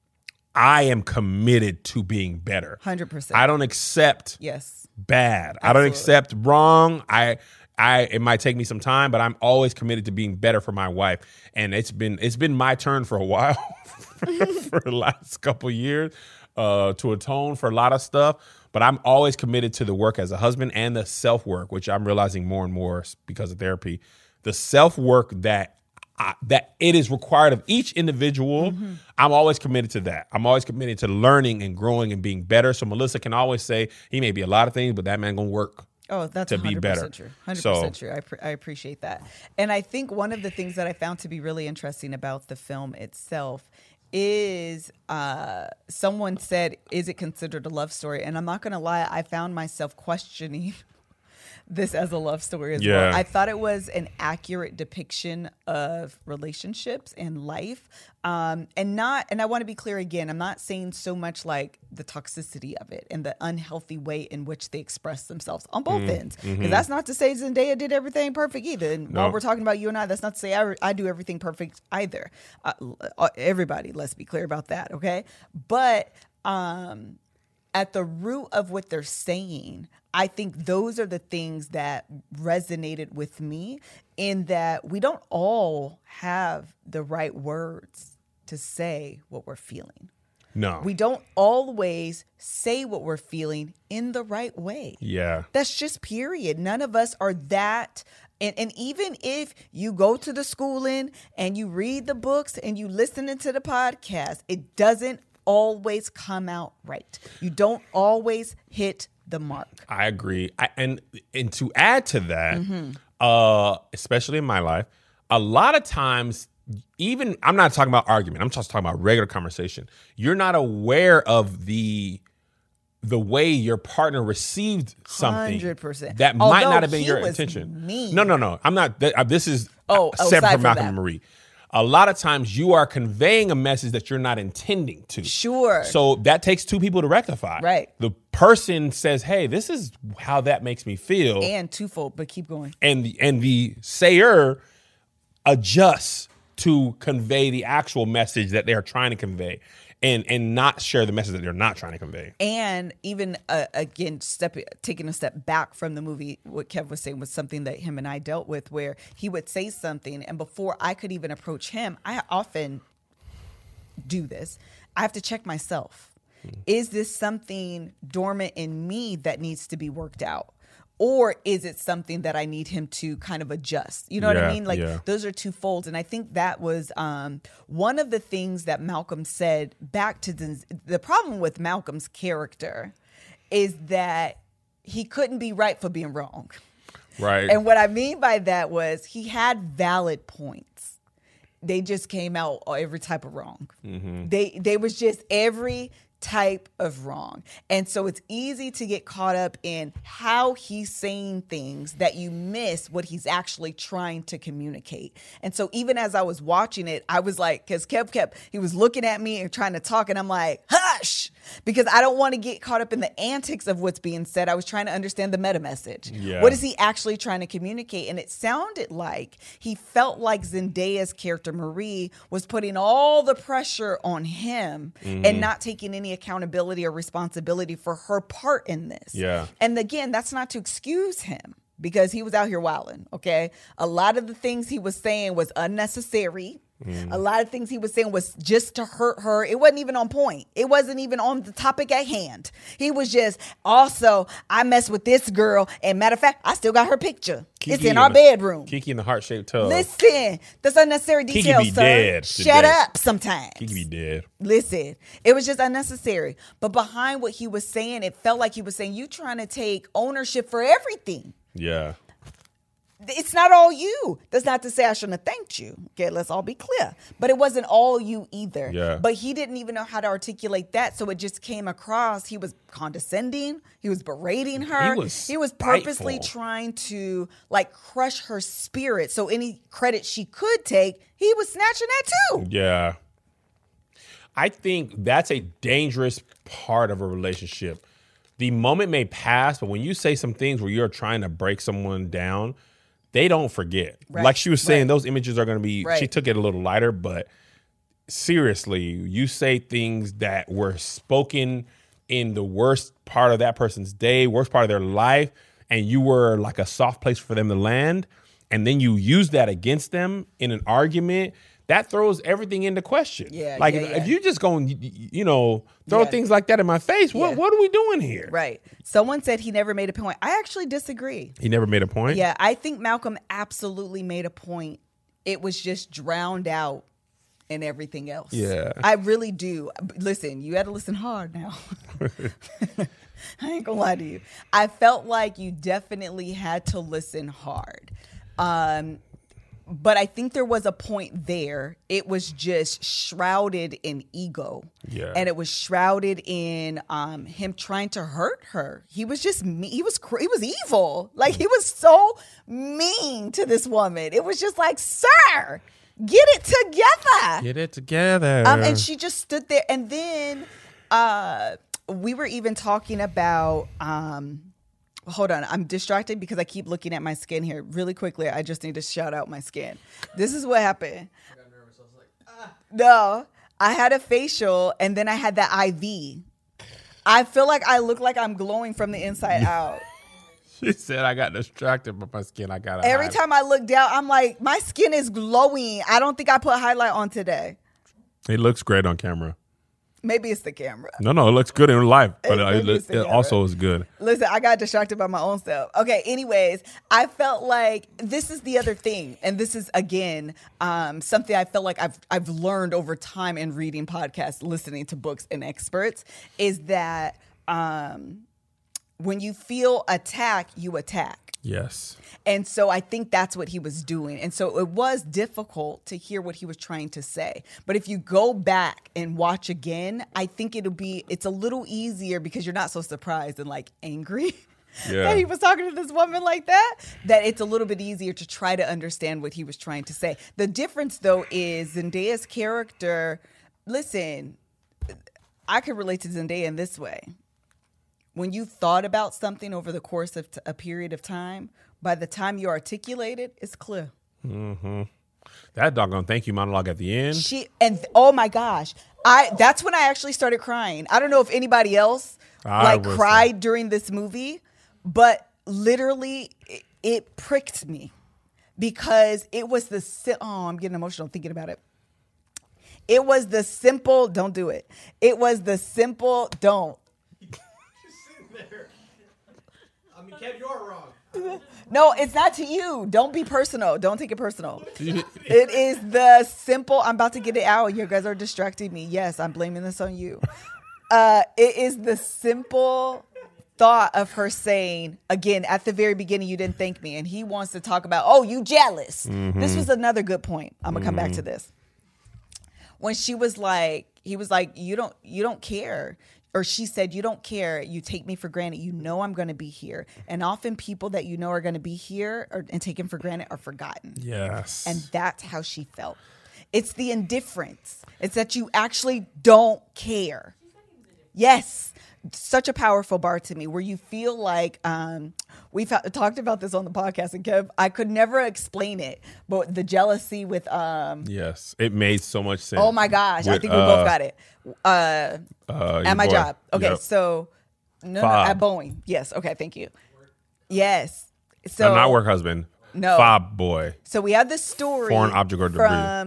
I am committed to being better. one hundred percent. I don't accept Yes. bad. Absolutely. I don't accept wrong. I I it might take me some time, but I'm always committed to being better for my wife. And it's been it's been my turn for a while for the last couple of years uh, to atone for a lot of stuff. But I'm always committed to the work as a husband and the self-work, which I'm realizing more and more because of therapy. The self-work that I, that it is required of each individual, mm-hmm. I'm always committed to that. I'm always committed to learning and growing and being better. So Melissa can always say, he may be a lot of things, but that man gonna work. Oh, that's to one hundred percent be better. True. one hundred percent So, true. I, pre- I appreciate that. And I think one of the things that I found to be really interesting about the film itself is uh, someone said, is it considered a love story? And I'm not going to lie, I found myself questioning this as a love story as Yeah. well. I thought it was an accurate depiction of relationships and life. Um, and not, and I want to be clear again, I'm not saying so much like the toxicity of it and the unhealthy way in which they express themselves on both ends. Because that's not to say Zendaya did everything perfect either. And No. while we're talking about you and I, that's not to say I, I do everything perfect either. Uh, everybody, let's be clear about that, okay? But um, at the root of what they're saying, I think those are the things that resonated with me, in that we don't all have the right words to say what we're feeling. No. We don't always say what we're feeling in the right way. Yeah. That's just period. None of us are that. And, and even if you go to the schooling and you read the books and you listen to the podcast, it doesn't always come out right. You don't always hit the mark. I agree. I, and and to add to that, Mm-hmm. uh, especially in my life, a lot of times, even I'm not talking about argument. I'm just talking about regular conversation. You're not aware of the the way your partner received something one hundred percent. that might Although not have been he your was intention. mean. No, no, no. I'm not. th- uh, This is Oh, oh, separate aside from from Malcolm that. and Marie. A lot of times you are conveying a message that you're not intending to. Sure. So that takes two people to rectify. Right. The person says, hey, this is how that makes me feel. And twofold, but keep going. And the, and the sayer adjusts to convey the actual message that they're trying to convey, and and not share the message that they're not trying to convey. And even uh, again, step taking a step back from the movie, what Kev was saying was something that him and I dealt with, where he would say something, and before I could even approach him, I often do this. I have to check myself. Mm. Is this something dormant in me that needs to be worked out? Or is it something that I need him to kind of adjust? You know Yeah, what I mean? Like yeah. those are two folds. And I think that was um, one of the things that Malcolm said back to the, the problem with Malcolm's character is that he couldn't be right for being wrong. Right. And what I mean by that was he had valid points. They just came out every type of wrong. Mm-hmm. They they was just every type of wrong. And so it's easy to get caught up in how he's saying things that you miss what he's actually trying to communicate. And so even as I was watching it, I was like, because Kev kept, he was looking at me and trying to talk, and I'm like, hush, because I don't want to get caught up in the antics of what's being said. I was trying to understand the meta message. Yeah. What is he actually trying to communicate? And it sounded like he felt like Zendaya's character, Marie, was putting all the pressure on him mm-hmm. and not taking any accountability or responsibility for her part in this. Yeah. And again, that's not to excuse him, because he was out here wilding, okay? A lot of the things he was saying was unnecessary. Mm. A lot of things he was saying was just to hurt her. It wasn't even on point. It wasn't even on the topic at hand. He was just, also, I messed with this girl. And matter of fact, I still got her picture. Kiki it's in our the, bedroom. Kiki in the heart-shaped tub. Listen, that's unnecessary detail, Kiki be sir. dead Shut today. up sometimes. Kiki be dead. Listen, it was just unnecessary. But behind what he was saying, it felt like he was saying, you trying to take ownership for everything. Yeah. It's not all you. That's not to say I shouldn't have thanked you. Okay, let's all be clear. But it wasn't all you either. Yeah. But he didn't even know how to articulate that. So it just came across. He was condescending. He was berating her. He was He was purposely spiteful. trying to like crush her spirit. So any credit she could take, he was snatching that too. Yeah. I think that's a dangerous part of a relationship. The moment may pass, but when you say some things where you're trying to break someone down, they don't forget. Right. Like she was saying, Right. those images are going to be, Right. she took it a little lighter, but seriously, you say things that were spoken in the worst part of that person's day, worst part of their life, and you were like a soft place for them to land, and then you use that against them in an argument, that throws everything into question. Yeah, like yeah, if, yeah. if you just go and, you know, throw Yeah. things like that in my face, what Yeah. what are we doing here? Right. Someone said he never made a point. I actually disagree. He never made a point? Yeah, I think Malcolm absolutely made a point. It was just drowned out in everything else. Yeah. I really do. Listen, you had to listen hard now. I ain't gonna lie to you. I felt like you definitely had to listen hard. Um, but I think there was a point there. It was just shrouded in ego. Yeah. And it was shrouded in um, him trying to hurt her. He was just me. He was cr- he was evil. Like he was so mean to this woman. It was just like, sir, get it together. Get it together. Um, and she just stood there. And then uh, we were even talking about. Um, hold on, I'm distracted because I keep looking at my skin here. Really quickly, I just need to shout out my skin. This is what happened. I got nervous. I was like, ah. No, I had a facial and then I had that I V. I feel like I look like I'm glowing from the inside out. She said I got distracted by my skin. I got Every time I look down, I'm like, my skin is glowing. I don't think I put highlight on today. It looks great on camera. Maybe it's the camera. No, no, it looks good in life, but It- uh, maybe it, it's the it camera. also is good. Listen, I got distracted by my own self. Okay, anyways, I felt like this is the other thing. And this is, again, um, something I felt like I've I've learned over time in reading podcasts, listening to books and experts, is that um, when you feel attack, you attack. Yes. And so I think that's what he was doing. And so it was difficult to hear what he was trying to say. But if you go back and watch again, I think it'll be, it's a little easier because you're not so surprised and like angry Yeah. that he was talking to this woman like that, that it's a little bit easier to try to understand what he was trying to say. The difference though is Zendaya's character, listen, I could relate to Zendaya in this way. When you thought about something over the course of t- a period of time, by the time you articulate it, it's clear. Mm-hmm. That doggone thank you monologue at the end. She and oh my gosh, I that's when I actually started crying. I don't know if anybody else I like was- cried during this movie, but literally it, it pricked me because it was the si- oh I'm getting emotional thinking about it. It was the simple don't do it. It was the simple don't. There. I mean, Kev, you're wrong. No, it's not to you. Don't be personal. Don't take it personal. It is the simple. I'm about to get it out. You guys are distracting me. Yes, I'm blaming this on you. Uh, it is the simple thought of her saying, again, at the very beginning, you didn't thank me. And he wants to talk about, oh, you jealous. Mm-hmm. This was another good point. I'm going to come back to this. When she was like, he was like, you don't, you don't care. Or she said, you don't care. You take me for granted. You know I'm going to be here. And often people that you know are going to be here or, and taken for granted are forgotten. Yes. And that's how she felt. It's the indifference. It's that you actually don't care. Yes. Such a powerful bar to me where you feel like um, we've ha- talked about this on the podcast. And Kev, I could never explain it, but the jealousy with um, yes. It made so much sense. oh my gosh, I With, think we uh, both got it. Uh, Uh, your at my boy. job. Okay, Yep. so no, no, Fob. at Boeing. Yes. Okay, thank you. Yes. So Uh, not work husband. No. Fob boy. So we have this story Foreign object or debris. from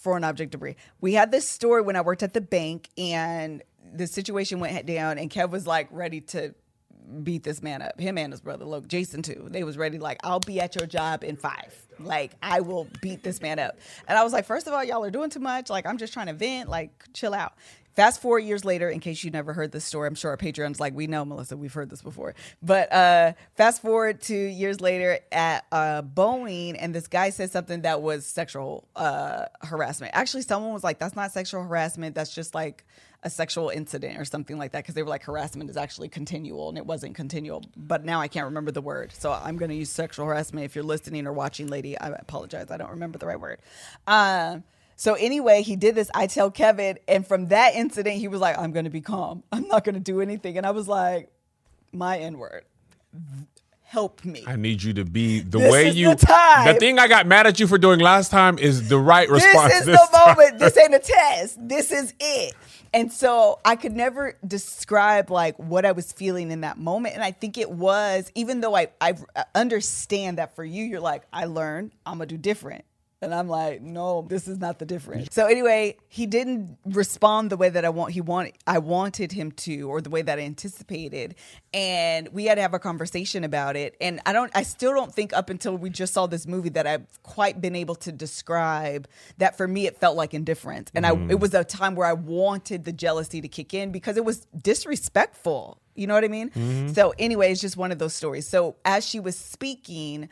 foreign object debris. We had this story when I worked at the bank, and the situation went down, and Kev was like ready to beat this man up. Him and his brother, look, Jason too. They was ready like, I'll be at your job in five. Like, I will beat this man up. And I was like, first of all, y'all are doing too much. Like, I'm just trying to vent. Like, chill out. Fast forward years later, in case you never heard this story, I'm sure our Patreon's like, we know, Melissa, we've heard this before. But uh, fast forward to years later at uh, Boeing, and this guy said something that was sexual uh, harassment. Actually, someone was like, that's not sexual harassment. That's just like a sexual incident or something like that, because they were like, harassment is actually continual, and it wasn't continual. But now I can't remember the word. So I'm going to use sexual harassment. If you're listening or watching, lady, I apologize. I don't remember the right word. Um, So anyway, he did this. I tell Kevin, and from that incident, he was like, I'm going to be calm. I'm not going to do anything. And I was like, my N-word, help me. I need you to be the This way is you. the time. The thing I got mad at you for doing last time is the right response. This is this the time. moment. This ain't a test. This is it. And so I could never describe like what I was feeling in that moment. And I think it was, even though I, I understand that for you, you're like, I learned, I'm going to do different. And I'm like, no, this is not the difference. So anyway, he didn't respond the way that I want. He wanted, I wanted him to, or the way that I anticipated. And we had to have a conversation about it. And I don't, I still don't think up until we just saw this movie that I've quite been able to describe that. For me, it felt like indifference. And mm. I, it was a time where I wanted the jealousy to kick in because it was disrespectful. You know what I mean? Mm-hmm. So anyway, it's just one of those stories. So as she was speaking,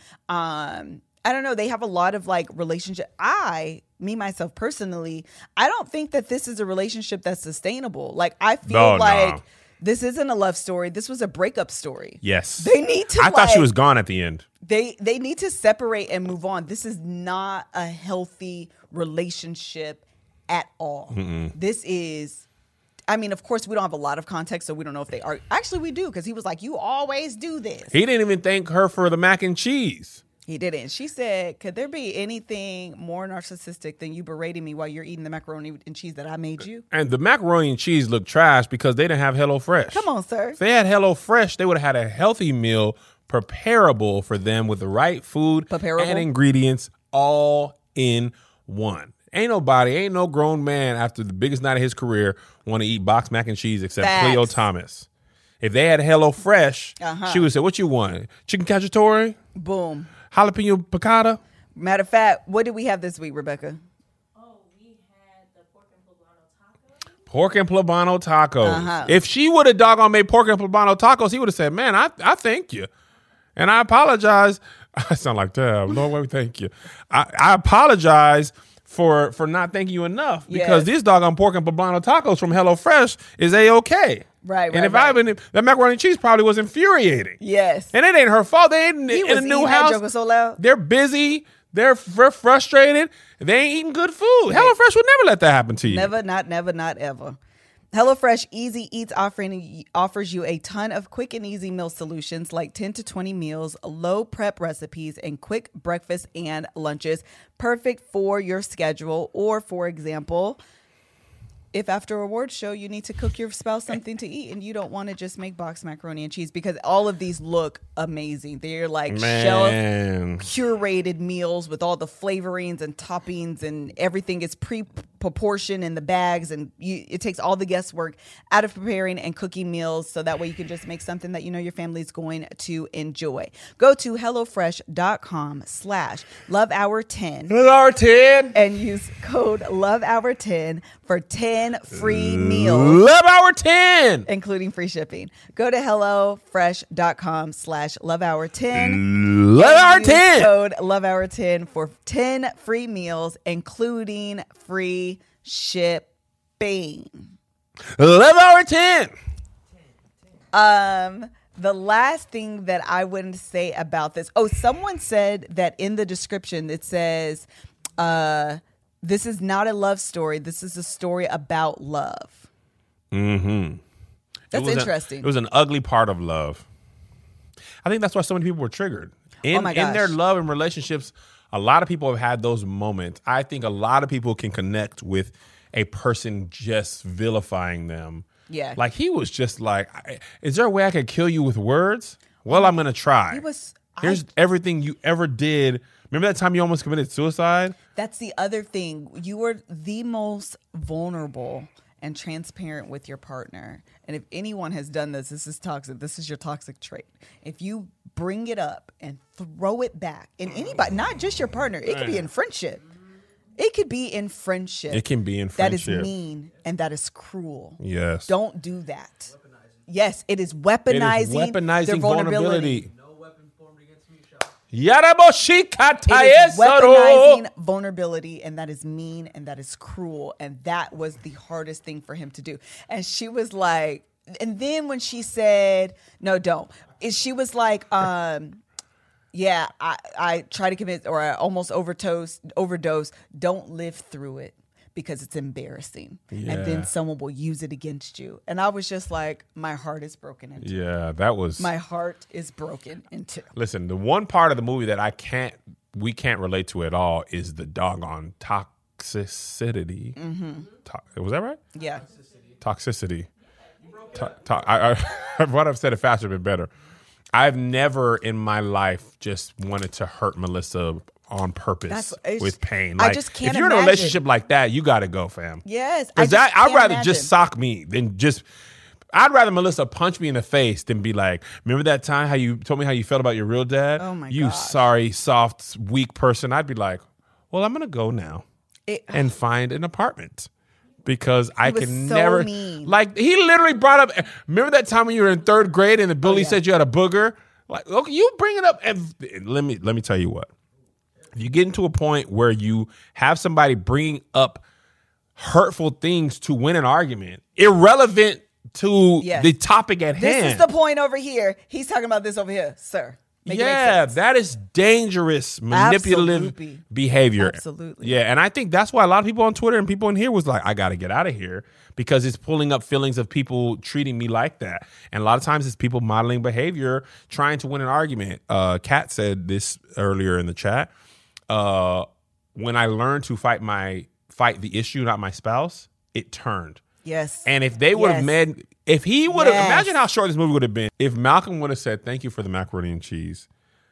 um, I don't know. They have a lot of like relationship. I, me, myself personally, I don't think that this is a relationship that's sustainable. Like, I feel no, like no. this isn't a love story. This was a breakup story. Yes. They need to, I like, thought she was gone at the end. They, they need to separate and move on. This is not a healthy relationship at all. Mm-mm. This is, I mean, of course, we don't have a lot of context, so we don't know if they are. Actually, we do, because he was like, you always do this. He didn't even thank her for the mac and cheese. He didn't. She said, could there be anything more narcissistic than you berating me while you're eating the macaroni and cheese that I made you? And the macaroni and cheese looked trash because they didn't have HelloFresh. Come on, sir. If they had HelloFresh, they would have had a healthy meal preparable for them with the right food Preparable? and ingredients all in one. Ain't nobody, ain't no grown man after the biggest night of his career want to eat boxed mac and cheese except Facts. Cleo Thomas. If they had HelloFresh, Uh-huh. she would say, what you want? Chicken cacciatore? Boom. Jalapeno piccata? Matter of fact, what did we have this week, Rebecca? Oh, we had the pork and poblano tacos. Pork and poblano tacos. Uh-huh. If she would have doggone made pork and poblano tacos, he would have said, man, I, I thank you. And I apologize. I sound like, damn, Lord, wait, thank you. I, I apologize for for not thanking you enough because Yes. these doggone pork and poblano tacos from HelloFresh is A-okay. Right, And right, if I right. had been, that macaroni and cheese probably was infuriating. Yes. And it ain't her fault. They ain't He in was a new eating that house. joker so loud. They're busy. They're fr- frustrated. They ain't eating good food. HelloFresh would never let that happen to you. Never, not never, not ever. HelloFresh Easy Eats offering offers you a ton of quick and easy meal solutions like ten to twenty meals, low prep recipes, and quick breakfast and lunches, perfect for your schedule. Or, for example, if after a award show you need to cook your spouse something to eat and you don't want to just make boxed macaroni and cheese, because all of these look amazing. They're like shelf Man. curated meals with all the flavorings and toppings, and everything is pre-proportioned in the bags, and you, it takes all the guesswork out of preparing and cooking meals, so that way you can just make something that you know your family's going to enjoy. Go to HelloFresh.com slash Love Hour ten Our ten. and use code Love Hour ten for ten free meals, Love Hour ten. including free shipping. Go to HelloFresh.com slash Love Hour ten. Love Hour Use ten. Code Love Hour ten for ten free meals, including free shipping. Love Hour ten. Um, the last thing that I wouldn't say about this. Oh, someone said that in the description it says, uh, this is not a love story. This is a story about love. Mm-hmm. That's It was a- interesting. it was an ugly part of love. I think that's why so many people were triggered. In, Oh my in their gosh. love and relationships, a lot of people have had those moments. I think a lot of people can connect with a person just vilifying them. Yeah. Like he was just like, I- is there a way I could kill you with words? Well, I'm going to try. He was- Here's I- everything you ever did Remember that time you almost committed suicide? That's the other thing. You were the most vulnerable and transparent with your partner. And if anyone has done this, this is toxic. This is your toxic trait. If you bring it up and throw it back in anybody, not just your partner, it could be in friendship. It could be in friendship. It can be in That is friendship. mean and that is cruel. Yes. Don't do that. Yes, it is weaponizing, It is weaponizing their vulnerability. vulnerability. No weapon formed against me shall. It is weaponizing vulnerability, and that is mean and that is cruel. And that was the hardest thing for him to do. And she was like, and then when she said, no, don't, is she was like, um, yeah, I, I try to commit or I almost overdose, overdose. Don't live through it because it's embarrassing. Yeah. And then someone will use it against you. And I was just like, my heart is broken into. Yeah, that was. My heart is broken into. Listen, the one part of the movie that I can't, we can't relate to at all is the doggone toxicity. Mm-hmm. To- was that right? Yeah. Toxicity. To- to- I, I, what I've said it faster, been better. I've never in my life just wanted to hurt Melissa on purpose That's- it's- with pain. I Like, just can't if you're in a imagine. relationship like that, you got to go, fam. Yes. I Because just I'd can't rather imagine. just sock me than just. I'd rather Melissa punch me in the face than be like, remember that time how you told me how you felt about your real dad? Oh, my You gosh. sorry, soft, weak person. I'd be like, well, I'm going to go now It- and find an apartment. Because I was can so never. mean. Like, he literally brought up. Remember that time when you were in third grade and the bully yeah. said you had a booger? Like, okay, you bring it up. And let me, let me tell you what. If you get into a point where you have somebody bringing up hurtful things to win an argument, irrelevant to Yes. the topic at This hand. is the point over here. He's talking about this over here, sir. Make it make yeah, sense. that is dangerous, manipulative Absolutely. behavior. Absolutely. Yeah, and I think that's why a lot of people on Twitter and people in here was like, I got to get out of here because it's pulling up feelings of people treating me like that. And a lot of times it's people modeling behavior, trying to win an argument. Uh, Kat said this earlier in the chat. Uh, when I learned to fight my fight the issue, not my spouse, it turned. Yes. And if they would have Yes. made, if he would have, Yes. imagine how short this movie would have been. If Malcolm would have said, thank you for the macaroni and cheese,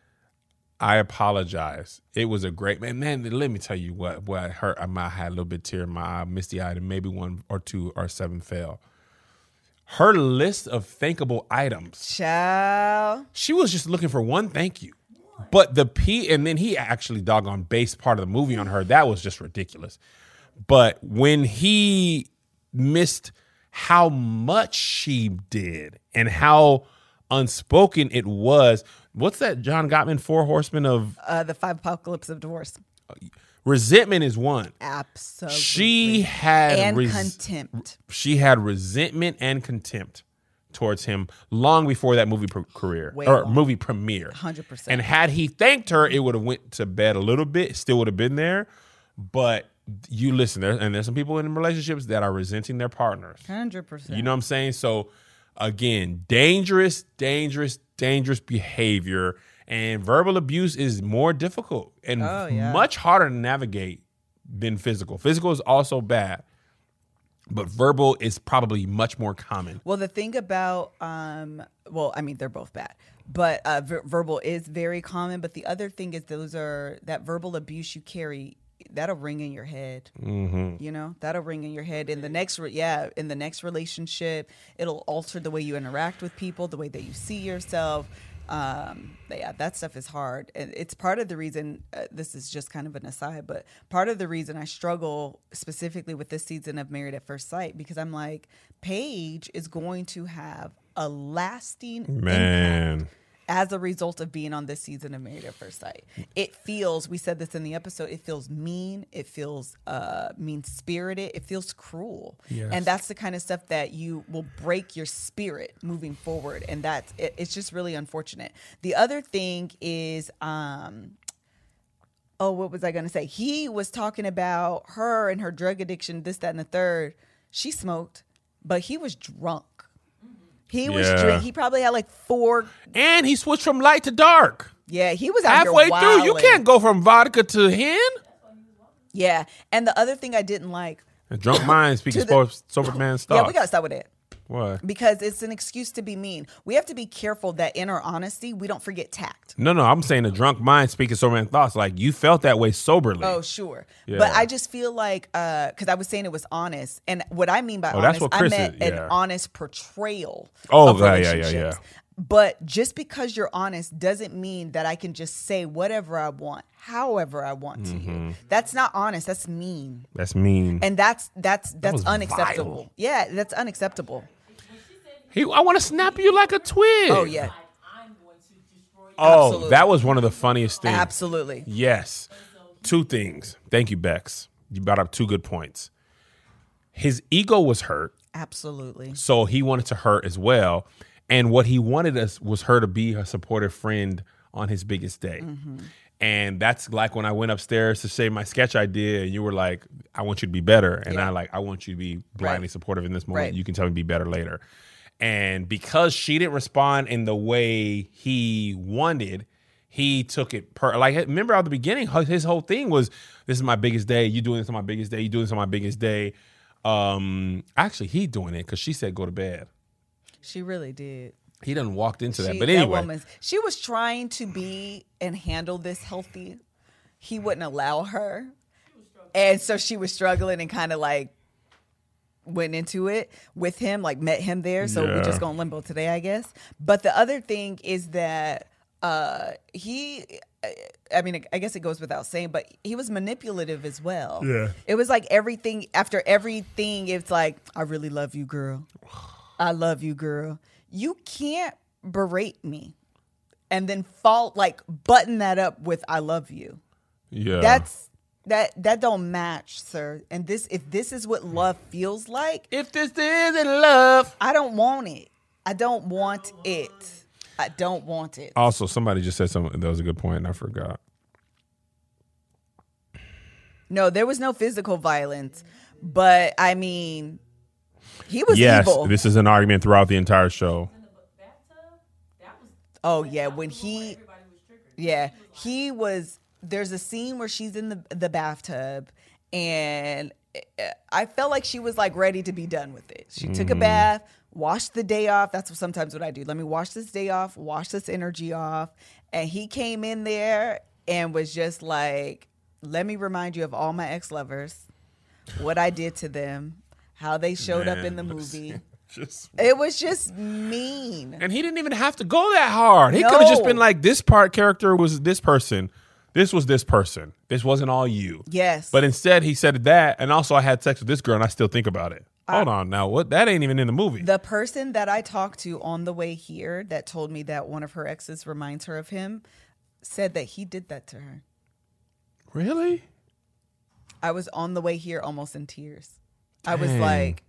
I apologize. It was a great, man, man, let me tell you what, what I hurt. I might have a little bit tear in my eye, misty eyed, and maybe one or two or seven fell. Her list of thankable items, Child. she was just looking for one thank you. But the P, and then he actually doggone based part of the movie on her. That was just ridiculous. But when he missed how much she did and how unspoken it was, what's that John Gottman, Four Horsemen of Uh, the five apocalypse of divorce. Resentment is one. Absolutely. She had and res- contempt. She had resentment and contempt towards him long before that movie pro- career Way or long. movie premiere. one hundred percent. And had he thanked her, it would have went to bed a little bit. Still would have been there. But you listen, there and there's some people in relationships that are resenting their partners. one hundred percent. You know what I'm saying? So again, dangerous, dangerous, dangerous behavior. And verbal abuse is more difficult and Oh, yeah. much harder to navigate than physical. Physical is also bad, but verbal is probably much more common. Well, the thing about, um, well, I mean, they're both bad, but uh, ver- verbal is very common. But the other thing is, those are that verbal abuse you carry, that'll ring in your head. Mm-hmm. You know, that'll ring in your head. In the next, re- yeah, in the next relationship, it'll alter the way you interact with people, the way that you see yourself. Um, yeah, that stuff is hard. And it's part of the reason, uh, this is just kind of an aside, but part of the reason I struggle specifically with this season of Married at First Sight, because I'm like, Paige is going to have a lasting Man. impact as a result of being on this season of Married at First Sight. It feels, we said this in the episode, it feels mean, it feels uh, mean-spirited, it feels cruel. Yes. And that's the kind of stuff that you will break your spirit moving forward. And that's, it, it's just really unfortunate. The other thing is, um, oh, what was I going to say? He was talking about her and her drug addiction, this, that, and the third. She smoked, but he was drunk. He was Yeah. drink. He probably had like four. And he switched from light to dark. Yeah, he was out Halfway here through, you wilding. can't go from vodka to hen. Yeah, and the other thing I didn't like. And drunk minds speak To as the- far as sober man's thoughts. Yeah, we gotta start with that. What? Because it's an excuse to be mean. We have to be careful that in our honesty, we don't forget tact. No, no, I'm saying a drunk mind speaking so many thoughts. Like, you felt that way soberly. Oh, sure. Yeah. But I just feel like, because I was saying it was honest. And what I mean by Oh, that's honest, what I Chris meant is, yeah. an honest portrayal Oh, of yeah, yeah, yeah, relationships. yeah. But just because you're honest doesn't mean that I can just say whatever I want, however I want to Mm-hmm. you. That's not honest. That's mean. That's mean. And that's that's that's was unacceptable. vile. Yeah, that's unacceptable. He, I want to snap you like a twig. Oh, yeah. I'm going to destroy you. Oh, Absolutely. that was one of the funniest things. Absolutely. Yes. Two things. Thank you, Bex. You brought up two good points. His ego was hurt, Absolutely. so he wanted to hurt as well. And what he wanted us was her to be a supportive friend on his biggest day. Mm-hmm. And that's like when I went upstairs to say my sketch idea, and you were like, I want you to be better. And Yeah. I like, I want you to be blindly Right. supportive in this moment. Right. You can tell me be better later. And because she didn't respond in the way he wanted, he took it per like remember at the beginning, his whole thing was, this is my biggest day. You doing this on my biggest day. You doing this on my biggest day. Um, actually, he doing it because she said go to bed. She really did. He done walked into that. She- But anyway, woman, she was trying to be and handle this healthy. He wouldn't allow her. And so she was struggling and kind of like went into it with him, like met him there. So Yeah. we're just going limbo today, I guess. But the other thing is that uh, he, I mean, I guess it goes without saying, but he was manipulative as well. Yeah. It was like everything, after everything, it's like, I really love you, girl. I love you, girl. You can't berate me and then fall, like button that up with I love you. yeah, That's that that don't match, sir. And this if this is what love feels like, if this isn't love. I don't want it. I don't want it. I don't want it. Also, somebody just said something that was a good point, and I forgot. No, there was no physical violence, but I mean, he was Yes, evil. this is an argument throughout the entire show. In the bathtub, that was Oh yeah, when he everybody was triggered. Yeah, he was. There's a scene where she's in the the bathtub, and I felt like she was like ready to be done with it. She took a bath, washed the day off. That's what, sometimes what I do. Let me wash this day off, wash this energy off. And he came in there and was just like, "Let me remind you of all my ex lovers, what I did to them, how they showed up in the Man, movie." Just, It was just mean. and he didn't even have to go that hard. He No. could have just been like, this part character was this person. This was this person. This wasn't all you. Yes. But instead, he said that, and also I had sex with this girl, and I still think about it. Hold on, now what? That ain't even in the movie. The person that I talked to on the way here that told me that one of her exes reminds her of him said that he did that to her. Really? I was on the way here almost in tears. I was Dang. like,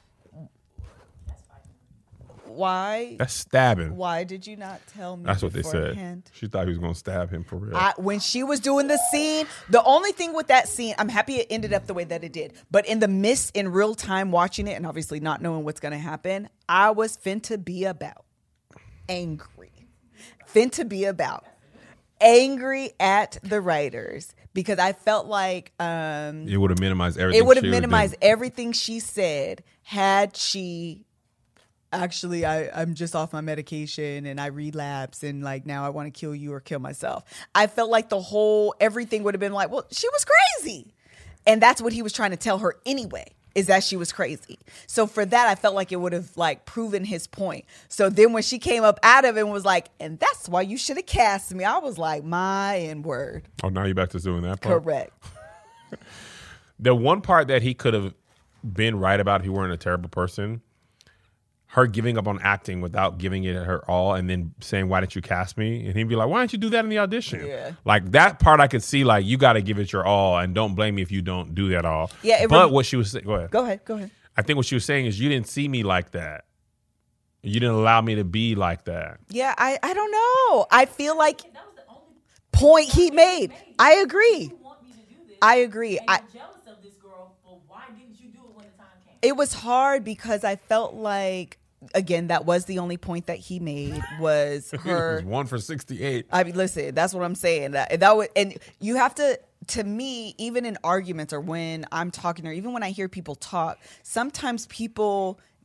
why? That's stabbing. Why did you not tell me That's what they said. beforehand? She thought he was gonna stab him for real. I, when she was doing the scene, the only thing with that scene, I'm happy it ended up the way that it did. But in the midst, in real time watching it, and obviously not knowing what's going to happen, I was finna be about angry. Finna be about angry at the writers because I felt like um, it would have minimized everything. it would have she minimized done. everything she said had she actually I, I'm just off my medication and I relapse and like now I want to kill you or kill myself. I felt like the whole everything would have been like, well, she was crazy. And that's what he was trying to tell her anyway, is that she was crazy. So for that, I felt like it would have like proven his point. So then when she came up out of it and was like, and that's why you should have cast me, I was like, my N word. Oh, now you're back to doing that part. Correct. The one part that he could have been right about if he weren't a terrible person, her giving up on acting without giving it her all and then saying, why didn't you cast me? And he'd be like, why didn't you do that in the audition? Yeah. Like that part I could see, like, you got to give it your all and don't blame me if you don't do that all. Yeah, it But rem- what she was saying, go ahead. Go ahead. Go ahead. I think what she was saying is you didn't see me like that. You didn't allow me to be like that. Yeah, I, I don't know. I feel like That was the only point he made. I agree. you want me to do this. I agree. And I you're jealous of this girl, but why didn't you do it when the time came? it was hard because I felt like again that was the only point that he made was It her was one for sixty-eight. I mean, listen, that's what I'm saying. That, that was, and you have to, to me, even in arguments or when I'm talking or even when I hear people talk, sometimes people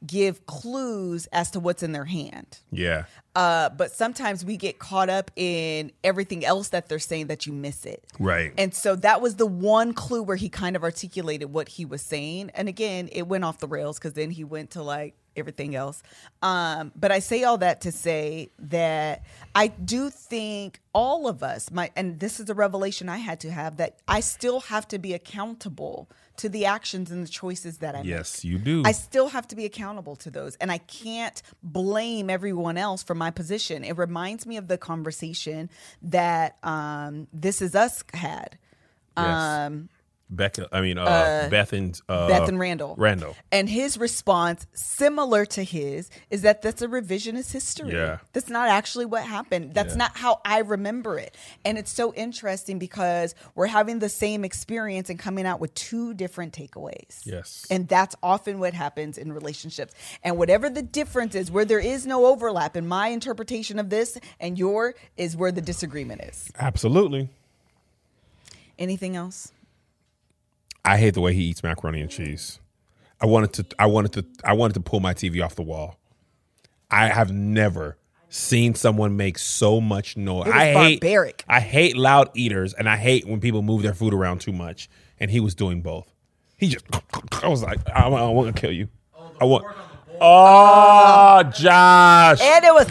give clues as to what's in their hand. Yeah. Uh, but sometimes we get caught up in everything else that they're saying that you miss it. Right. And so that was the one clue where he kind of articulated what he was saying. And again, it went off the rails because then he went to like everything else. Um, but I say all that to say that I do think all of us, my, and this is a revelation I had to have, that I still have to be accountable to the actions and the choices that I make. Yes, you do. I still have to be accountable to those. And I can't blame everyone else for my position. It reminds me of the conversation that um, This Is Us had. Yes. Um, Becca, I mean, uh, Beth and uh, Beth and Randall. Randall. And his response, similar to his, is that that's a revisionist history. Yeah. That's not actually what happened. That's Yeah. not how I remember it. And it's so interesting because we're having the same experience and coming out with two different takeaways. Yes. And that's often what happens in relationships. And whatever the difference is, where there is no overlap in my interpretation of this and your is where the disagreement is. Absolutely. Anything else? I hate the way he eats macaroni and cheese. I wanted to I wanted to I wanted to pull my T V off the wall. I have never seen someone make so much noise. It was I hate barbaric. I hate loud eaters, and I hate when people move their food around too much. And he was doing both. He just I was like, I, I want to kill you. I want. Oh, Josh! And it was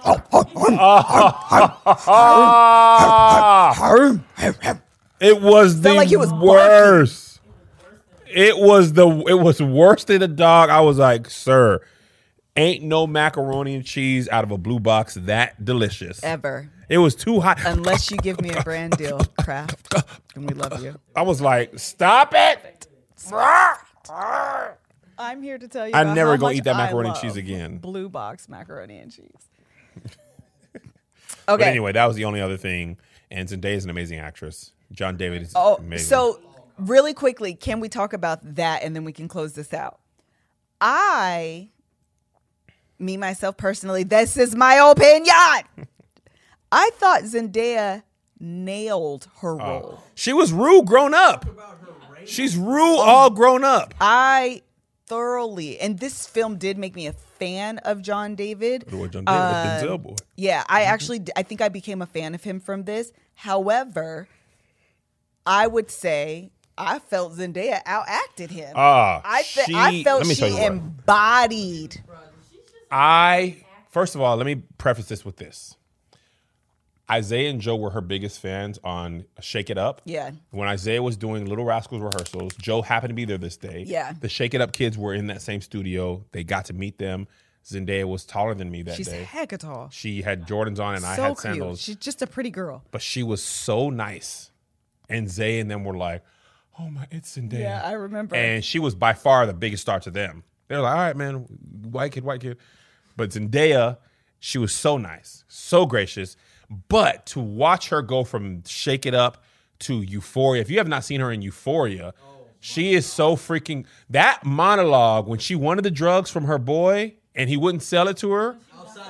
It was the like he was worst. It was the it was worse than a dog. I was like, sir, ain't no macaroni and cheese out of a blue box that delicious. ever. It was too hot. Unless you give me a brand deal, Kraft, and we love you. I was like, stop it. I'm here to tell you. I'm about never how gonna much eat that I macaroni and love cheese again. Blue box macaroni and cheese. Okay. But anyway, that was the only other thing. And Zendaya is an amazing actress. John David is Oh, amazing. so really quickly, can we talk about that and then we can close this out? I, me myself personally, this is my opinion. I thought Zendaya nailed her role. she was Rue grown up. She's Rue all grown up. I thoroughly, and this film did make me a fan of John David. What John David, Um, Denzel boy. Yeah, I actually, I think I became a fan of him from this. However, I would say I felt Zendaya outacted him. Ah, I, fe- she- I felt let me tell she you what. embodied. I first of all, let me preface this with this. Isaiah and Joe were her biggest fans on Shake It Up. Yeah. When Isaiah was doing Little Rascals rehearsals, Joe happened to be there this day. Yeah. The Shake It Up kids were in that same studio. They got to meet them. Zendaya was taller than me that She's day. hecka tall. She had Jordans on and I So had cute. sandals. She's just a pretty girl. But she was so nice. And Zay and them were like, oh my, it's Zendaya. Yeah, I remember. And she was by far the biggest star to them. They were like, all right, man, white kid, white kid. But Zendaya, she was so nice, so gracious. But to watch her go from Shake It Up to Euphoria, if you have not seen her in Euphoria, she is so freaking, that monologue when she wanted the drugs from her boy and he wouldn't sell it to her,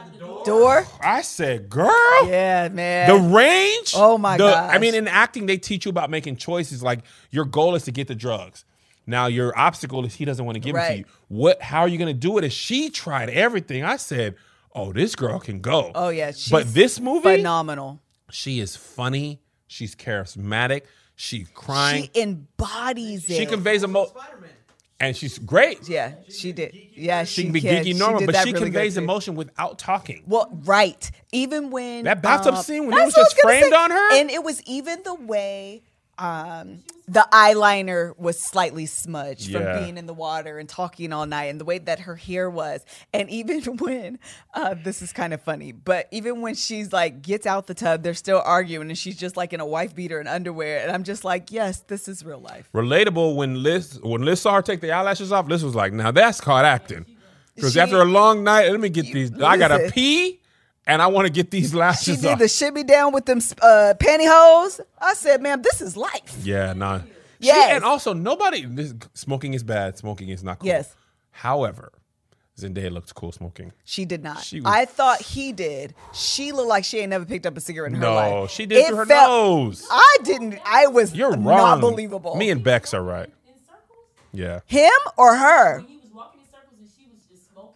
Door? I said, girl. Yeah, man. The range. Oh, my the, gosh. I mean, in acting, they teach you about making choices. Like your goal is to get the drugs. Now your obstacle is he doesn't want to give it to Right. you. What? How are you going to do it? And she tried everything. I said, "Oh, this girl can go." Oh, yeah. She's but this movie, phenomenal. she is funny. She's charismatic. She's crying. She embodies it. She, conveys emo, and she's great. Yeah, she did. Yeah, she, She can be can. geeky normal, did but that she really conveys good too. emotion without talking. Well, right. Even when That bathtub um, scene when it that's was what just I gonna framed say. on her? and it was even the way um, the eyeliner was slightly smudged Yeah. from being in the water and talking all night, and the way that her hair was, and even when uh, this is kind of funny, but even when she's like gets out the tub, they're still arguing, and she's just like in a wife beater and underwear, and I'm just like, yes, this is real life. Relatable when Liz when Liz saw her take the eyelashes off. Liz was like, "Now that's called acting." Because She- after a long night, let me get these. I gotta Listen. pee, and I want to get these She lashes did off. the shimmy down with them uh, pantyhose. I said, ma'am, this is life. yeah, nah. She- Yes. and also nobody. This, smoking is bad. Smoking is not cool. Yes. However, Zendaya looked cool smoking. She did not. She was- I thought he did. She looked like she ain't never picked up a cigarette in her No, life. she did It through her felt- nose. I didn't. I was You're not wrong. believable. Me and Bex are right. Yeah. him or her? He was walking in circles and she was just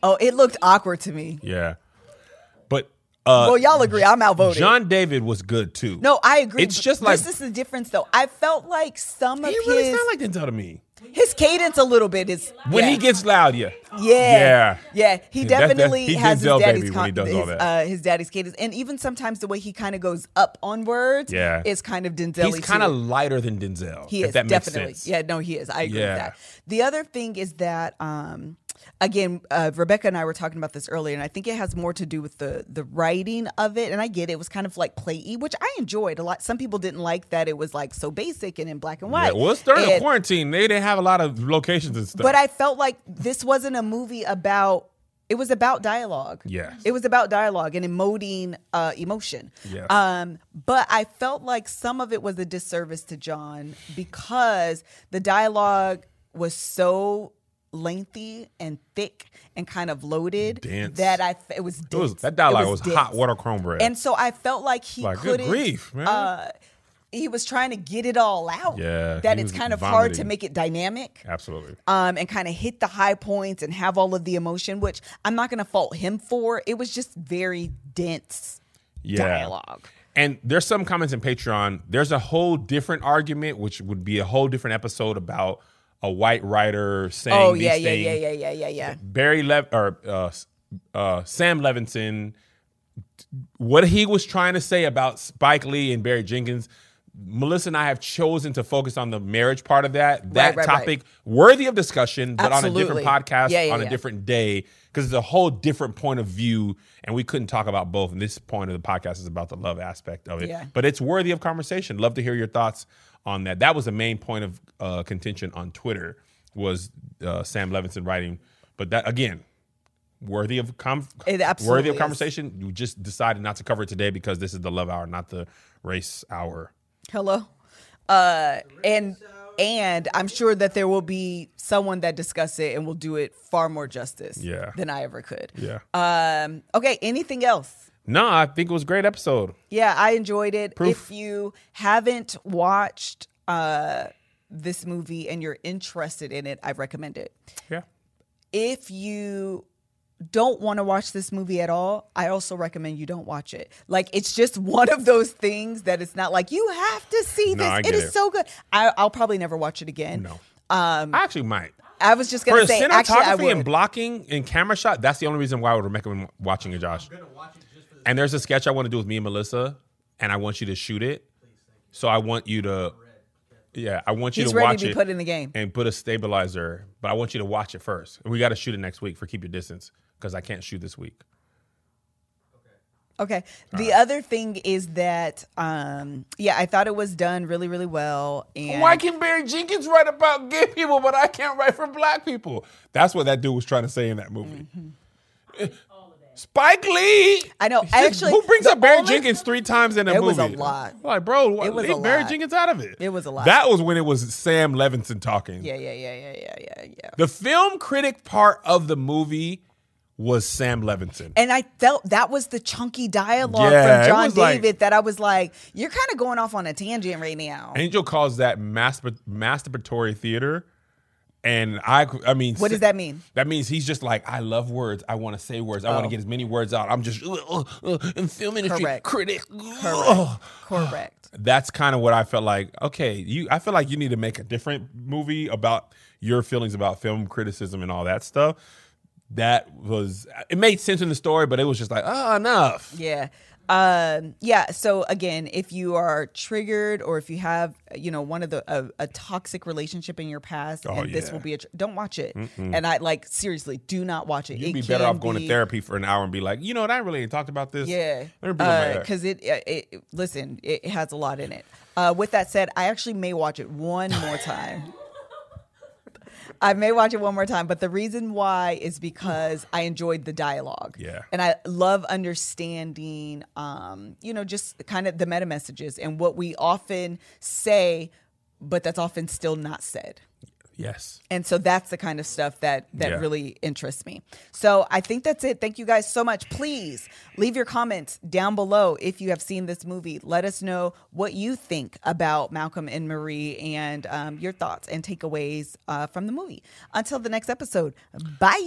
Oh, it looked awkward to me. Yeah. But uh, Well, y'all agree. I'm outvoted. John David was good too. No, I agree. It's just like- this is the difference, though. I felt like some of he really his sound like Denzel to me. his cadence a little bit is When yeah. he gets loud, yeah. Yeah, Yeah. yeah. He That- that- definitely he has his Denzel daddy's baby when he con- does all his, that. uh, his daddy's cadence, and even sometimes the way he kind of goes up on words, Yeah. is kind of Denzel. He's kind of lighter than Denzel. He if is that makes definitely. sense. Yeah, no, he is. I agree Yeah. with that. The other thing is that, um, again, uh, Rebecca and I were talking about this earlier, and I think it has more to do with the the writing of it. And I get it, it was kind of like play-y, which I enjoyed a lot. Some people didn't like that it was like so basic and in black and Yeah, white. well, it's during the And- quarantine. They didn't have a lot of locations and stuff. But I felt like this wasn't a movie about. It was about dialogue. Yes. It was about dialogue and emoting uh, emotion. Yes. Um, but I felt like some of it was a disservice to John because the dialogue was so lengthy and thick and kind of loaded Dense. that I it was dense. It was, that dialogue It was, dense. hot water cornbread. And so I felt like he Like, good couldn't. grief, man. Uh, he was trying to get it all out. Yeah, That he it's was kind of hard to vomiting. make it dynamic Absolutely. um, and kind of hit the high points and have all of the emotion, which I'm not going to fault him for. It was just very dense Yeah. dialogue. And there's some comments in Patreon. There's a whole different argument, which would be a whole different episode about a white writer saying Oh these yeah, yeah, things. yeah, yeah, yeah, yeah, yeah. Barry Lev or uh, uh, Sam Levinson, what he was trying to say about Spike Lee and Barry Jenkins. Melissa and I have chosen to focus on the marriage part of that. That Right, right, topic worthy of discussion, but on a Absolutely. different podcast, Yeah, yeah, on a yeah. different day, because it's a whole different point of view, and we couldn't talk about both. And this point of the podcast is about the love aspect of it. Yeah. But it's worthy of conversation. Love to hear your thoughts on that. That was the main point of uh, contention on Twitter was uh, Sam Levinson writing. But that again, worthy of com- It absolutely worthy of is. conversation. You just decided not to cover it today because this is the love hour, not the race hour. Hello, uh, and and I'm sure that there will be someone that discuss it and will do it far more justice Yeah. than I ever could. Yeah. Um, okay. Anything else? No, I think it was a great episode. Yeah, I enjoyed it. Proof. If you haven't watched uh, this movie and you're interested in it, I recommend it. Yeah. If you don't want to watch this movie at all, I also recommend you don't watch it. Like, it's just one of those things that it's not like you have to see No, this. I It get is it. so good. I, I'll probably never watch it again. No. Um, I actually might. I was just For gonna say, actually, I cinematography and would. blocking and camera shot, that's the only reason why I would recommend watching it, Josh. And there's a sketch I want to do with me and Melissa, and I want you to shoot it. So I want you to, yeah, I want you He's to ready watch to be it put in the game. and put a stabilizer. But I want you to watch it first. And we got to shoot it next week for Keep Your Distance because I can't shoot this week. Okay. The other thing is that, um, yeah, I thought it was done really, really well. And Why can Barry Jenkins write about gay people, but I can't write for black people? That's what that dude was trying to say in that movie. Mm-hmm. Spike Lee. I know. I actually, Who brings the up Barry only- Jenkins three times in a It movie? was a lot. Like, bro, It was leave a Barry lot. Jenkins out of it. It was a lot. That was when it was Sam Levinson talking. Yeah, yeah, yeah, yeah, yeah, yeah, yeah. The film critic part of the movie was Sam Levinson. And I felt that was the chunky dialogue Yeah, from it John was like- David that I was like, you're kind of going off on a tangent right now. Angel calls that mastur- masturbatory theater. And I, I mean, What does that mean? That means he's just like, I love words. I want to say words. I want Oh. to get as many words out. I'm just, uh, uh, uh, in film industry Correct. critic. Correct. Ugh. Correct. That's kind of what I felt like. Okay, you. I feel like you need to make a different movie about your feelings about film criticism and all that stuff. That was, it made sense in the story, but it was just like, oh, enough. Yeah. Um, yeah. So again, if you are triggered or if you have, you know, one of the a, a toxic relationship in your past, Oh, and this yeah. will be a, tr- don't watch it. And I like seriously, do not watch it. You'd It be better can off going to be- therapy for an hour and be like, you know what, I really ain't talked about this. Yeah, Let me bring up my- because it, it, it. Listen, it has a lot in it. Uh, with that said, I actually may watch it one more time. I may watch it one more time, but the reason why is because I enjoyed the dialogue. Yeah. And I love understanding, um, you know, just kind of the meta messages and what we often say, but that's often still not said. Yes. And so that's the kind of stuff that that Yeah. really interests me. So I think that's it. Thank you guys so much. Please leave your comments down below if you have seen this movie. Let us know what you think about Malcolm and Marie and um, your thoughts and takeaways uh, from the movie. Until the next episode, bye.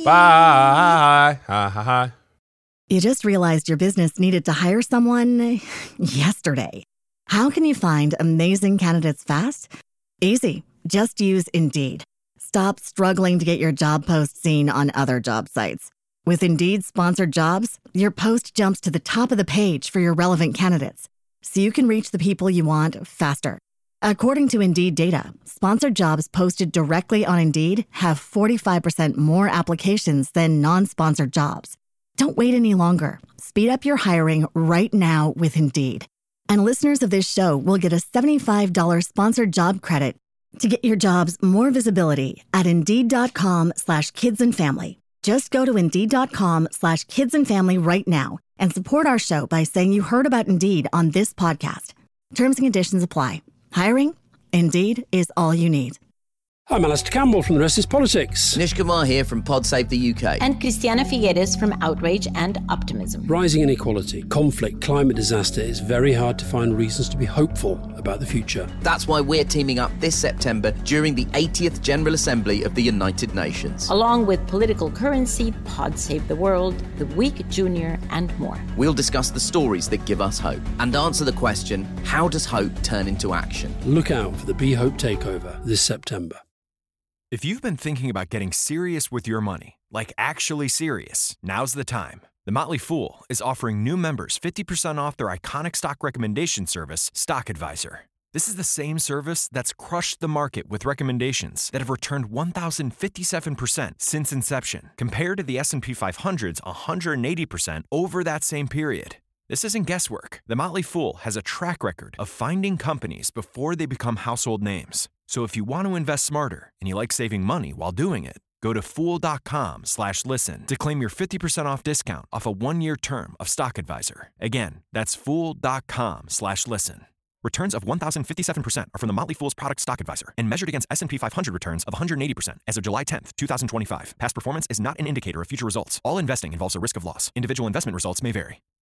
Bye. Hi, hi, hi. You just realized your business needed to hire someone yesterday. How can you find amazing candidates fast? Easy. Just use Indeed. Stop struggling to get your job post seen on other job sites. With Indeed sponsored jobs, your post jumps to the top of the page for your relevant candidates, so you can reach the people you want faster. According to Indeed data, sponsored jobs posted directly on Indeed have forty-five percent more applications than non-sponsored jobs. Don't wait any longer. Speed up your hiring right now with Indeed. And listeners of this show will get a seventy-five dollars sponsored job credit to get your jobs more visibility at Indeed.com slash kids and family. Just go to Indeed.com slash kids and family right now and support our show by saying you heard about Indeed on this podcast. Terms and conditions apply. Hiring? Indeed is all you need. I'm Alistair Campbell from The Rest is Politics. Nish Kumar here from Pod Save the U K. And Christiana Figueres from Outrage and Optimism. Rising inequality, conflict, climate disaster, it's very hard to find reasons to be hopeful about the future. That's why we're teaming up this September during the eightieth General Assembly of the United Nations. Along with Political Currency, Pod Save the World, The Week Junior, and more. We'll discuss the stories that give us hope and answer the question, how does hope turn into action? Look out for the Be Hope Takeover this September. If you've been thinking about getting serious with your money, like actually serious, now's the time. The Motley Fool is offering new members fifty percent off their iconic stock recommendation service, Stock Advisor. This is the same service that's crushed the market with recommendations that have returned one thousand fifty-seven percent since inception, compared to the S and P five hundred's one hundred eighty percent over that same period. This isn't guesswork. The Motley Fool has a track record of finding companies before they become household names. So if you want to invest smarter and you like saving money while doing it, go to fool.com slash listen to claim your fifty percent off discount off a one-year term of Stock Advisor. Again, that's fool.com slash listen. Returns of one thousand fifty-seven percent are from the Motley Fool's product Stock Advisor and measured against S and P five hundred returns of one hundred eighty percent as of July tenth, twenty twenty-five. Past performance is not an indicator of future results. All investing involves a risk of loss. Individual investment results may vary.